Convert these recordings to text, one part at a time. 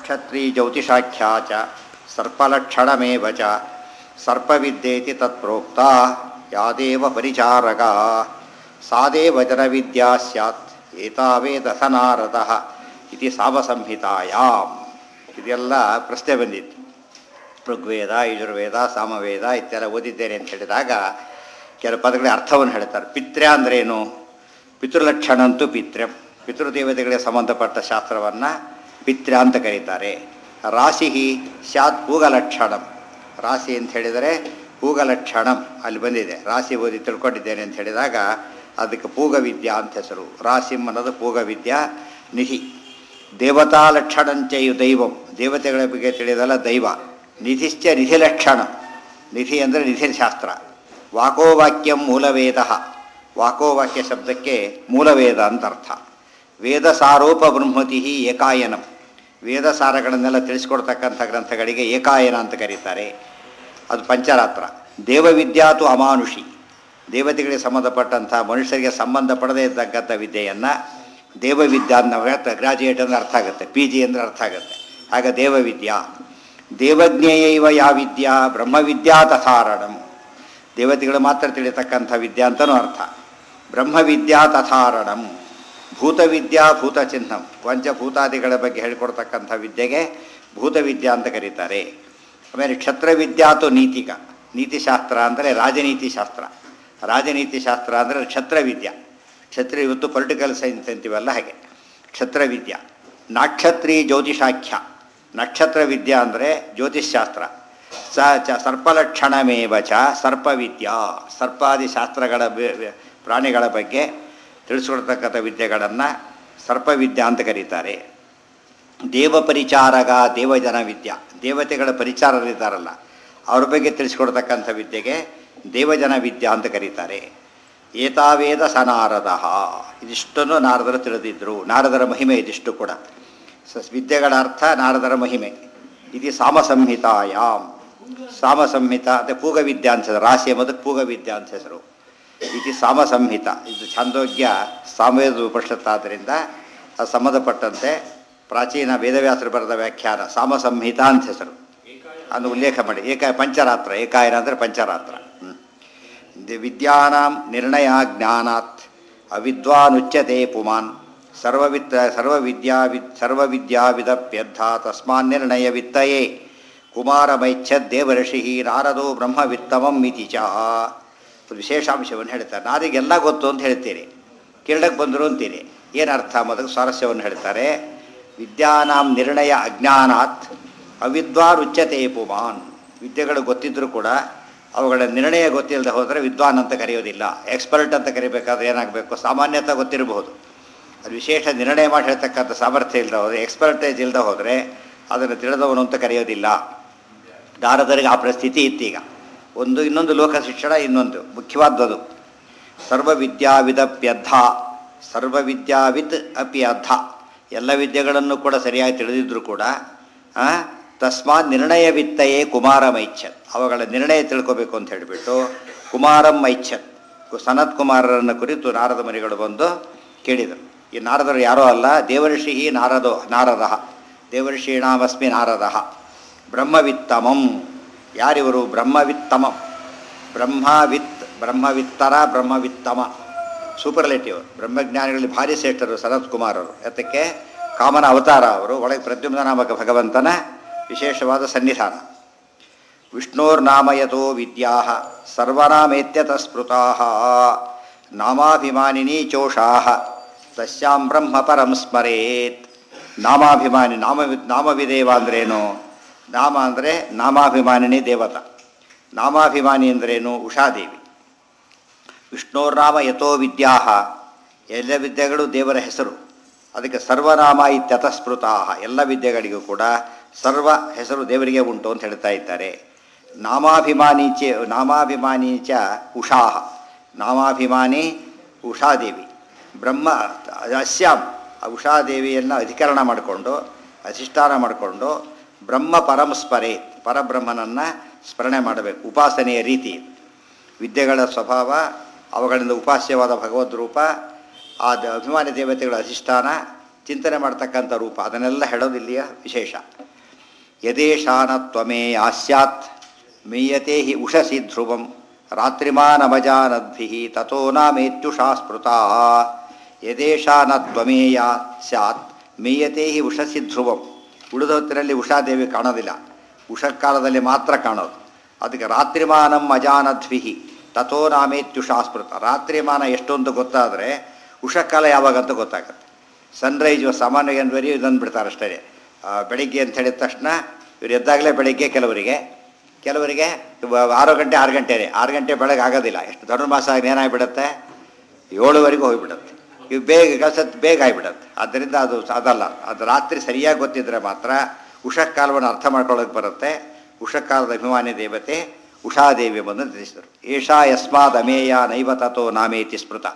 ನಕ್ಷತ್ರೀ ಜ್ಯೋತಿಷಾಖ್ಯಾ ಚ ಸರ್ಪಲಕ್ಷಣಮೇವ ಚ ಸರ್ಪವಿದ್ಯೇತಿ ತತ್ಪ್ರೋಕ್ತ ಯಾದೇವ ಪರಿಚಾರಕ ಸಾದೇವ ಜನವಿದ್ಯಾ ಸ್ಯಾತ್ ಏತಾವೇದಸ ನಾರದಃ ಇತಿ ಸಾಮಸಂಹಿತಾಯಾಮ್. ಇದೆಲ್ಲ ಪ್ರಶ್ನೆ ಬಂದಿತ್ತು. ಋಗ್ವೇದ, ಯಜುರ್ವೇದ, ಸಾಮವೇದ ಇತ್ತೆಲ್ಲ ಓದಿದ್ದೇನೆ ಅಂತ ಹೇಳಿದಾಗ ಕೆಲವು ಪದಗಳ ಅರ್ಥವನ್ನು ಹೇಳ್ತಾರೆ. ಪಿತ್ರ್ಯ ಅಂದ್ರೇನು? ಪಿತೃಲಕ್ಷಣ ಅಂತೂ ಪಿತೃ ಪಿತೃದೇವತೆಗಳಿಗೆ ಸಂಬಂಧಪಟ್ಟ ಶಾಸ್ತ್ರವನ್ನು ಪಿತ್ರ್ಯ ಅಂತ ಕರೀತಾರೆ. ರಾಶಿ ಸ್ಯಾತ್ ಪೂಗಲಕ್ಷಣಂ. ರಾಶಿ ಅಂತ ಹೇಳಿದರೆ ಪೂಗಲಕ್ಷಣಂ ಅಲ್ಲಿ ಬಂದಿದೆ. ರಾಶಿ ಓದಿ ತಿಳ್ಕೊಂಡಿದ್ದೇನೆ ಅಂತ ಹೇಳಿದಾಗ ಅದಕ್ಕೆ ಪೂಗವಿದ್ಯಾ ಅಂತ ಹೆಸರು. ರಾಶಿಂ ಅನ್ನೋದು ಪೂಗವಿದ್ಯಾ. ನಿಧಿ ದೇವತಾ ಲಕ್ಷಣಂಚಯು ದೈವಂ, ದೇವತೆಗಳ ಬಗ್ಗೆ ತಿಳಿದಲ್ಲ ದೈವ. ನಿಧಿಶ್ಚ ನಿಧಿಲಕ್ಷಣ, ನಿಧಿ ಅಂದರೆ ನಿಧಿಶಾಸ್ತ್ರ. ವಾಕೋವಾಕ್ಯಂ ಮೂಲವೇದ, ವಾಕೋವಾಕ್ಯ ಶಬ್ದಕ್ಕೆ ಮೂಲವೇದ ಅಂತ ಅರ್ಥ. ವೇದ ಸಾರೋಪ ಬೃಂಹತಿ ಏಕಾಯನಂ, ವೇದ ಸಾರಗಳನ್ನೆಲ್ಲ ತಿಳಿಸ್ಕೊಡ್ತಕ್ಕಂಥ ಗ್ರಂಥಗಳಿಗೆ ಏಕಾಯನ ಅಂತ ಕರೀತಾರೆ. ಅದು ಪಂಚರಾತ್ರ. ದೇವವಿದ್ಯಾತು ಅಮಾನುಷಿ, ದೇವತೆಗಳಿಗೆ ಸಂಬಂಧಪಟ್ಟಂಥ ಮನುಷ್ಯರಿಗೆ ಸಂಬಂಧಪಡದೇ ಇದ್ದಕ್ಕಂಥ ವಿದ್ಯೆಯನ್ನು ದೇವವಿದ್ಯಾ ಅಂತ ಗ್ರಾಜುಯೇಟ್ ಅಂದರೆ ಅರ್ಥ ಆಗುತ್ತೆ, ಪಿ ಜಿ ಅಂದರೆ ಅರ್ಥ ಆಗುತ್ತೆ. ಆಗ ದೇವವಿದ್ಯಾ. ದೇವಜ್ಞೇಯೈವ ಯಾ ವಿದ್ಯಾ ಬ್ರಹ್ಮವಿದ್ಯಾ ತಥಾರಣಂ, ದೇವತೆಗಳು ಮಾತ್ರ ತಿಳಿತಕ್ಕಂಥ ವಿದ್ಯಾ ಅಂತಲೂ ಅರ್ಥ. ಬ್ರಹ್ಮವಿದ್ಯಾ ತಥಾರಣಂ. ಭೂತವಿದ್ಯಾ ಭೂತಚಿಹ್ನಂ, ಪಂಚಭೂತಾದಿಗಳ ಬಗ್ಗೆ ಹೇಳಿಕೊಡ್ತಕ್ಕಂಥ ವಿದ್ಯೆಗೆ ಭೂತವಿದ್ಯಾ ಅಂತ ಕರೀತಾರೆ. ಆಮೇಲೆ ಕ್ಷತ್ರವಿದ್ಯಾತು ನೀತಿಕ, ನೀತಿಶಾಸ್ತ್ರ ಅಂದರೆ ರಾಜನೀತಿ ಶಾಸ್ತ್ರ. ರಾಜನೀತಿ ಶಾಸ್ತ್ರ ಅಂದರೆ ಕ್ಷತ್ರವಿದ್ಯಾ. ಕ್ಷತ್ರಿ ಇವತ್ತು ಪೊಲಿಟಿಕಲ್ ಸೈನ್ಸ್ ಅಂತೀವಲ್ಲ ಹಾಗೆ ಕ್ಷತ್ರವಿದ್ಯಾ. ನಾಕ್ಷತ್ರೀ ಜ್ಯೋತಿಷಾಖ್ಯ, ನಕ್ಷತ್ರ ವಿದ್ಯಾ ಅಂದರೆ ಜ್ಯೋತಿಷ್ಶಾಸ್ತ್ರ. ಸರ್ಪಲಕ್ಷಣಮೇವ ಚ ಸರ್ಪವಿದ್ಯಾ, ಸರ್ಪಾದಿ ಶಾಸ್ತ್ರಗಳ ಪ್ರಾಣಿಗಳ ಬಗ್ಗೆ ತಿಳಿಸ್ಕೊಡ್ತಕ್ಕಂಥ ವಿದ್ಯೆಗಳನ್ನು ಸರ್ಪವಿದ್ಯಾ ಅಂತ ಕರೀತಾರೆ. ದೇವಪರಿಚಾರಕ ದೇವಜನ ವಿದ್ಯಾ, ದೇವತೆಗಳ ಪರಿಚಾರರಿದ್ದಾರಲ್ಲ ಅವ್ರ ಬಗ್ಗೆ ತಿಳಿಸ್ಕೊಡ್ತಕ್ಕಂಥ ವಿದ್ಯೆಗೆ ದೇವಜನ ವಿದ್ಯಾ ಅಂತ ಕರೀತಾರೆ. ಏತಾವೇದ ಸ ನಾರದಃ, ಇದಿಷ್ಟನ್ನು ನಾರದರು ತಿಳಿದಿದ್ದರು. ನಾರದರ ಮಹಿಮೆ ಇದಿಷ್ಟು ಕೂಡ. ವಿದ್ಯೆಗಳ ಅರ್ಥ ನಾರದರ ಮಹಿಮೆ. ಇದು ಸಾಮಸಂಹಿತಾಯಾಮ್. ಸಾಮಸಂಹಿತ ಅಂದರೆ ಪೂಗವಿದ್ಯಾ ಅಂತ ರಾಶಿ ಎಂಬುದಕ್ಕೆ ಪೂಗವಿದ್ಯಾ ಅಂತ ಹೆಸರು. ಇದು ಸಾಮಸಂಹಿತ, ಇದು ಛಾಂದೋಗ್ಯ ಸಾಮವೇದ ಉಪನಿಷತ್ತಾದ್ದರಿಂದ ಅದು ಸಂಬಂಧಪಟ್ಟಂತೆ ಪ್ರಾಚೀನ ವೇದವ್ಯಾಸರು ಬರೆದ ವ್ಯಾಖ್ಯಾನ ಸಾಮಸಂಹಿತ ಅಂತ ಹೆಸರು. ಅದು ಉಲ್ಲೇಖ ಮಾಡಿ. ಪಂಚರಾತ್ರ, ಏಕಾಯನ ಅಂದರೆ ಪಂಚರಾತ್ರ. ವಿದ್ಯಾನಾಂ ನಿರ್ಣಯ ಜ್ಞಾನಾತ್ ಅವಿದ್ವಾನುಚ್ಯತೆ ಪುಮಾನ್ ಸರ್ವವಿದ್ಯಾವಿದಪ್ಯರ್ಥ ತಸ್ಮಾನ್ ನಿರ್ಣಯ ವಿತ್ತಯೇ ಕುಮಾರಮೈಚ್ಛದ್ ದೇವರ್ಷಿ ನಾರದೋ ಬ್ರಹ್ಮವಿತ್ತಮಂ ಇತಿ ಚ. ವಿಶೇಷಾಂಶವನ್ನು ಹೇಳ್ತಾರೆ. ನಾರಿಗೆಲ್ಲ ಗೊತ್ತು ಅಂತ ಹೇಳ್ತೀರಿ, ಕೇಳಕ್ಕೆ ಬಂದರು ಅಂತೀರಿ, ಏನರ್ಥ ಅನ್ನೋದಕ್ಕೆ ಸ್ವಾರಸ್ಯವನ್ನು ಹೇಳ್ತಾರೆ. ವಿದ್ಯಾನಾಂ ನಿರ್ಣಯ ಅಜ್ಞಾನಾತ್ ಅವಿದ್ವಾನ್ ಉಚ್ಯತೆ ಪುಮಾನ್, ವಿದ್ಯೆಗಳು ಗೊತ್ತಿದ್ದರೂ ಕೂಡ ಅವುಗಳ ನಿರ್ಣಯ ಗೊತ್ತಿಲ್ಲದೆ ಹೋದರೆ ವಿದ್ವಾನ್ ಅಂತ ಕರೆಯೋದಿಲ್ಲ. ಎಕ್ಸ್ಪರ್ಟ್ ಅಂತ ಕರಿಬೇಕಾದ್ರೆ ಏನಾಗಬೇಕು? ಸಾಮಾನ್ಯತೆ ಗೊತ್ತಿರಬಹುದು, ಅದು ವಿಶೇಷ ನಿರ್ಣಯ ಮಾಡಿ ಹೇಳ್ತಕ್ಕಂಥ ಸಾಮರ್ಥ್ಯ ಇಲ್ಲದೆ ಹೋದರೆ, ಎಕ್ಸ್ಪರ್ಟೈಸ್ ಇಲ್ಲದೆ ಹೋದರೆ ಅದನ್ನು ತಿಳಿದವನು ಅಂತ ಕರೆಯೋದಿಲ್ಲ. ನಾರದರಿಗೆ ಆ ಪರಿಸ್ಥಿತಿ ಇತ್ತೀಗ. ಇನ್ನೊಂದು ಲೋಕ ಶಿಕ್ಷಣ, ಇನ್ನೊಂದು ಮುಖ್ಯವಾದದ್ದು ಸರ್ವವಿದ್ಯಾವಿದಪ್ಯರ್ಥ, ಸರ್ವವಿದ್ಯಾವಿದ್ ಅಪಿ ಅರ್ಥ, ಎಲ್ಲ ವಿದ್ಯೆಗಳನ್ನು ಕೂಡ ಸರಿಯಾಗಿ ತಿಳಿದಿದ್ದರೂ ಕೂಡ ತಸ್ಮಾತ್ ನಿರ್ಣಯ ವಿತ್ತಯೇ ಕುಮಾರಮೈಚ್ಛತ್, ಅವುಗಳ ನಿರ್ಣಯ ತಿಳ್ಕೋಬೇಕು ಅಂತ ಹೇಳಿಬಿಟ್ಟು ಕುಮಾರಂ ಐಚ್ಛತ್, ಸನತ್ ಕುಮಾರರನ್ನು ಕುರಿತು ನಾರದ ಮುನಿಗಳು ಬಂದು ಕೇಳಿದರು. ಈ ನಾರದರು ಯಾರೋ ಅಲ್ಲ, ದೇವರ್ಷಿ ನಾರದ, ದೇವರ್ಷೀಣಾಮಸ್ಮಿ ನಾರದ. ಬ್ರಹ್ಮವಿತ್ತಮಂ, ಯಾರಿವರು? ಬ್ರಹ್ಮವಿತ್ತಮಂ, ಬ್ರಹ್ಮವಿತ್ತರ ಬ್ರಹ್ಮವಿತ್ತಮ, ಸೂಪರ್ಲೇಟಿವ್. ಬ್ರಹ್ಮಜ್ಞಾನಿಗಳಲ್ಲಿ ಭಾರಿ ಶ್ರೇಷ್ಠರು ಸನತ್ ಕುಮಾರರು. ಯಾತಕ್ಕೆ? ಕಾಮನ ಅವತಾರ ಅವರು. ಒಳಗೆ ಪ್ರದ್ಯುಮ್ನ ನಾಮಕ ಭಗವಂತನ ವಿಶೇಷವಾದ ಸನ್ನಿಧಾನ. ವಿಷ್ಣೋರ್ನಾಮಯತೋ ವಿದ್ಯಾ ಸರ್ವನಾಮೇತ್ಯತ ಸ್ಮೃತಾ ನಾಮಾಭಿಮಾನಿನಿ ಚೋಷಾ ತಸ್ಯಾಂ ಬ್ರಹ್ಮ ಪರಂ ಸ್ಮರೇತ್. ನಾಮಾಭಿಮಾನಿ, ನಾಮವಿದೇವ ಅಂದ್ರೇನು? ನಾಮ ಅಂದರೆ ನಾಮಾಭಿಮಾನಿನಿ ದೇವತ. ನಾಮಾಭಿಮಾನಿ ಅಂದ್ರೇನು? ಉಷಾದೇವಿ. ವಿಷ್ಣೋರ್ನಾಮ ಯಥೋ ವಿದ್ಯಾ, ಎಲ್ಲ ವಿದ್ಯೆಗಳು ದೇವರ ಹೆಸರು. ಅದಕ್ಕೆ ಸರ್ವನಾಮ ಇತ್ಯತಸ್ಮೃತಾ, ಎಲ್ಲ ವಿದ್ಯೆಗಳಿಗೂ ಕೂಡ ಸರ್ವ ಹೆಸರು ದೇವರಿಗೆ ಉಂಟು ಅಂತ ಹೇಳ್ತಾ ಇದ್ದಾರೆ. ನಾಮಾಭಿಮಾನಿ ಚ ಉಷಾ, ನಾಮಾಭಿಮಾನಿ ಉಷಾದೇವಿ. ಬ್ರಹ್ಮ ಅಸ್ಯಾಂ, ಉಷಾದೇವಿಯನ್ನು ಅಧಿಕರಣ ಮಾಡಿಕೊಂಡು ಅಧಿಷ್ಠಾನ ಮಾಡಿಕೊಂಡು ಬ್ರಹ್ಮ ಪರಂ ಸ್ಮರೇ, ಪರಬ್ರಹ್ಮನನ್ನು ಸ್ಮರಣೆ ಮಾಡಬೇಕು. ಉಪಾಸನೆಯ ರೀತಿ ವಿದ್ಯೆಗಳ ಸ್ವಭಾವ, ಅವುಗಳಿಂದ ಉಪಾಸ್ಯವಾದ ಭಗವದ್ ರೂಪ, ಆ ಅಭಿಮಾನಿ ದೇವತೆಗಳ ಅಧಿಷ್ಠಾನ, ಚಿಂತನೆ ಮಾಡ್ತಕ್ಕಂಥ ರೂಪ ಅದನ್ನೆಲ್ಲ ಹೇಳೋದು ಇಲ್ಲಿಯ ವಿಶೇಷ. ಯದೇಶಾನ ತ್ವಮೇಯಾಸ್ಯಾತ್ ಮೀಯತೆ ಹಿ ಉಷಸಿ ಧ್ರುವಂ ರಾತ್ರಿಮಾನಮಜಾನದ್ಭಿಃ ತಥೋ ನಾಮೇತ್ಯುಷಾ ಸ್ಮೃತಾ. ಯದೇಶಾನ ತ್ವಮೇಯ ಸ್ಯಾತ್ ಮೀಯತೆ ಹಿ ಉಷಸಿ ಧ್ರುವಂ. ಉಳಿದ ಹೊತ್ತಿನಲ್ಲಿ ಉಷಾದೇವಿ ಕಾಣೋದಿಲ್ಲ, ಉಷಕಾಲದಲ್ಲಿ ಮಾತ್ರ ಕಾಣೋದು. ಅದಕ್ಕೆ ರಾತ್ರಿಮಾನಂ ಅಜಾನದ್ಭಿಃ ತಥೋ ನಾಮೇತ್ಯುಷಾ ಸ್ಮೃತ. ರಾತ್ರಿಮಾನ ಎಷ್ಟೊಂದು ಗೊತ್ತಾದರೆ ಉಷಕಾಲ ಯಾವಾಗಂತ ಗೊತ್ತಾಗುತ್ತೆ. ಸನ್ರೈಸ್ ಸಾಮಾನ್ಯ ಏನ್ವರಿ ಇದನ್ನು ಬಿಡ್ತಾರೆ ಅಷ್ಟೇ. ಬೆಳಿಗ್ಗೆ ಅಂತ ಹೇಳಿದ ತಕ್ಷಣ ಇವರು ಎದ್ದಾಗಲೇ ಬೆಳಿಗ್ಗೆ, ಕೆಲವರಿಗೆ 6 ಗಂಟೆ 6 ಗಂಟೆನೇ, 6 ಗಂಟೆ ಬೆಳಗ್ಗೆ ಆಗೋದಿಲ್ಲ. ಎಷ್ಟು ಧನುರ್ಮಾಸ ಏನಾಗಿಬಿಡುತ್ತೆ, 7ವರೆಗೂ ಹೋಗಿಬಿಡುತ್ತೆ. ಇವು ಬೇಗ ಆಗಿಬಿಡುತ್ತೆ. ಆದ್ದರಿಂದ ಅದಲ್ಲ, ಅದು ರಾತ್ರಿ ಸರಿಯಾಗಿ ಗೊತ್ತಿದ್ದರೆ ಮಾತ್ರ ಉಷಕಾಲವನ್ನು ಅರ್ಥ ಮಾಡ್ಕೊಳ್ಳೋಕೆ ಬರುತ್ತೆ. ಉಷಕಾಲದ ಅಭಿಮಾನಿ ದೇವತೆ ಉಷಾದೇವಿ ಬಂದು ತಿಳಿಸಿದರು. ಏಷಾ ಯಸ್ಮಾದ್ ಅಮೇಯ ನೈವ ತಥೋ ನಾಮೇತಿ ಸ್ಮೃತ.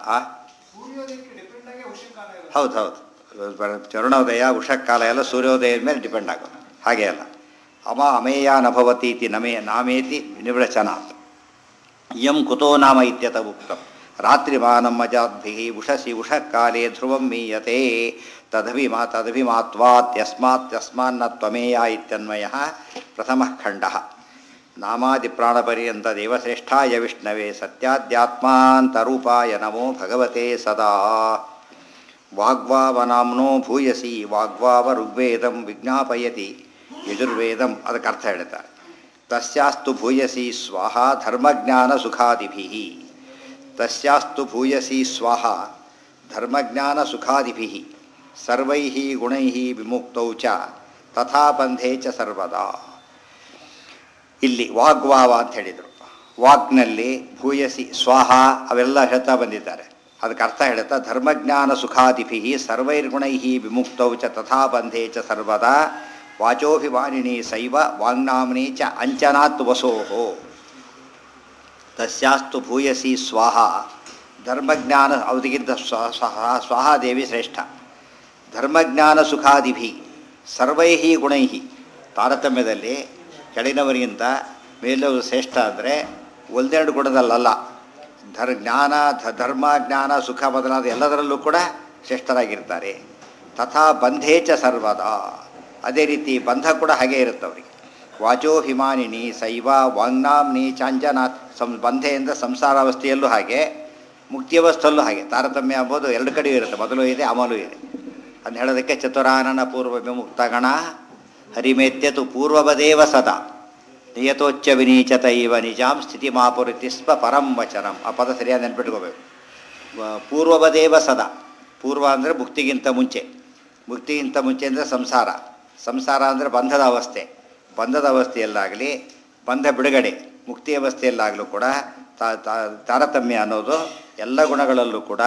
ಹೌದು, ಚರುಣೋದಯ ಉಷಕಾಲ ಎಲ್ಲ ಸೂರ್ಯೋದಯದ ಮೇಲೆ ಡಿಪೆಂಡ್ ಆಗೋದು. ಹಾಗೆ ಅಲ್ಲ, ಅಮೇಯ ನಭವತೀತಿ ನಾಮೇತಿ ನಿವೃಚನ. ಇಯಂ ಕುತೋ ನಾಮ ಇತ್ಯತ ಉಕ್ತಂ. ರಾತ್ರಿಮಾನಂ ಅಜಾದ್ಭಿಃ ಉಷಸಿ ಉಷಕಾಲೇ ಧ್ರುವಂ ಮೀಯತೆ ತದಭಿಮಾತ್ವಾತ್ ಯಸ್ಮಾನ್ನ ತ್ವಮೇಯ ಇತ್ಯನ್ವಯಃ ಪ್ರಥಮಃ ಖಂಡಃ. ನಾಮಾದಿಪ್ರಾಣಪರ್ಯಂತ ದೇವಶ್ರೇಷ್ಠಾಯ ವಿಷ್ಣವೇ ಸತ್ಯಾದ್ಯಾತ್ಮಾಂತರೂಪಾಯ ನಮೋ ಭಗವತೆ ಸದಾ. ವಾಗ್ವಾವನಾಮ್ನೋ ಭೂಯಸಿ ವಾಗ್ವಾವ ಋಗ್ವೇದಂ ವಿಜ್ಞಾಪಯತಿ ಯಜುರ್ವೇದಂ. ಅದಕ್ಕೆ ಅರ್ಥ ಹೇಳ್ತಾರೆ. ತಸ್ಯಾಸ್ತು ಭೂಯಸಿ ಸ್ವಾಹ ಧರ್ಮಜ್ಞಾನ ಸುಖಾದಿಭಿಃ. ತಸ್ಯಾಸ್ತು ಭೂಯಸಿ ಸ್ವಾಹ ಧರ್ಮಜ್ಞಾನ ಸುಖಾದಿಭಿಃ ಸರ್ವೈಃ ಗುಣೈಃ ವಿಮುಕ್ತೌ ಚ ತಥಾ ಬಂಧೇ ಚ ಸರ್ವದಾ. ಇಲ್ಲಿ ವಾಗ್ವಾವ ಅಂತ ಹೇಳಿದರು. ವಾಗ್ನಲ್ಲಿ ಭೂಯಸಿ ಸ್ವಾಹ ಅವೆಲ್ಲ ಹೇಳ್ತಾ ಬಂದಿದ್ದಾರೆ. ಅದಕ್ಕೆ ಅರ್ಥ ಹೇಳ್ತಾ ಧರ್ಮಜ್ಞಾನ ಸುಖಾದಿಭಿಃ ಸರ್ವೈರ್ಗುಣೈಃ ವಿಮುಕ್ತೌ ಚ ತಥಾ ಬಂಧೇ ಚ ಸರ್ವದಾ ವಾಚೋಭಿಮಾನಿನಿ ಸೈವ ವಾಂಗ್ನಾಮ್ನಿ ಚ ಅಂಚನಾತ್ ವಸೋಹೋ. ತಸ್ಯಾಸ್ತು ಭೂಯಸಿ ಸ್ವಾಹ ಧರ್ಮಜ್ಞಾನ, ಅವರಿಗಿಂತ ಸ್ವಾಹಾದೇವಿ ಶ್ರೇಷ್ಠ. ಧರ್ಮಜ್ಞಾನ ಸುಖಾದಿಭಿ ಸರ್ವೈಃ ಗುಣೈಃ, ತಾರತಮ್ಯದಲ್ಲಿ ಕೆಳಗಿನವರಿಗಿಂತ ಮೇಲವರು ಶ್ರೇಷ್ಠ ಅಂದರೆ ಒಂದೆರಡು ಗುಣದಲ್ಲ. ಧರ್ಮ ಜ್ಞಾನ ಸುಖ ಮೊದಲಾದ ಎಲ್ಲದರಲ್ಲೂ ಕೂಡ ಶ್ರೇಷ್ಠರಾಗಿರ್ತಾರೆ. ತಥಾ ಬಂಧೇ ಚ ಸರ್ವದಾ, ಅದೇ ರೀತಿ ಬಂಧ ಕೂಡ ಹಾಗೇ ಇರುತ್ತೆ ಅವರಿಗೆ. ವಾಚೋಭಿಮಾನಿನಿ ಸೈವ ವಾಂಗ್ನಾಮ್ನಿ ಚಾಂಜನಾಥ್. ಬಂಧೆಯಿಂದ ಸಂಸಾರಾವಸ್ಥೆಯಲ್ಲೂ ಹಾಗೆ, ಮುಕ್ತಿಯವಸ್ಥೆಯಲ್ಲೂ ಹಾಗೆ. ತಾರತಮ್ಯ ಎಂಬುದು ಎರಡು ಕಡೆಯೂ ಇರುತ್ತೆ, ಮೊದಲು ಇದೆ ಆಮಲೂ ಇದೆ. ಅದನ್ನ ಹೇಳೋದಕ್ಕೆ ಚತುರಾನನ ಪೂರ್ವ ವಿಮುಕ್ತಗಣ ಹರಿಮೇತ್ಯತು ಪೂರ್ವವದೇವ ಸದಾ ನಿಯತೋಚ್ಚ ವಿನೀಚತ ಇವ ನಿಜಾಂ ಸ್ಥಿತಿ ಮಾಪುರಿತಿ ಸ್ವ ಪರಂ ವಚನಂ. ಆ ಪದ ಸರಿಯಾಗಿ ನೆನ್ಪಿಟ್ಕೋಬೇಕು. ಪೂರ್ವವದೇವ ಸದಾ, ಪೂರ್ವ ಅಂದರೆ ಮುಕ್ತಿಗಿಂತ ಮುಂಚೆ, ಮುಕ್ತಿಗಿಂತ ಮುಂಚೆ ಅಂದರೆ ಸಂಸಾರ ಅಂದರೆ ಬಂಧದ ಅವಸ್ಥೆ. ಬಂಧದ ಅವಸ್ಥೆಯಲ್ಲಾಗಲಿ ಬಂಧ ಬಿಡುಗಡೆ ಮುಕ್ತಿ ಅವಸ್ಥೆಯಲ್ಲಾಗಲೂ ಕೂಡ ತಾರತಮ್ಯ ಅನ್ನೋದು ಎಲ್ಲ ಗುಣಗಳಲ್ಲೂ ಕೂಡ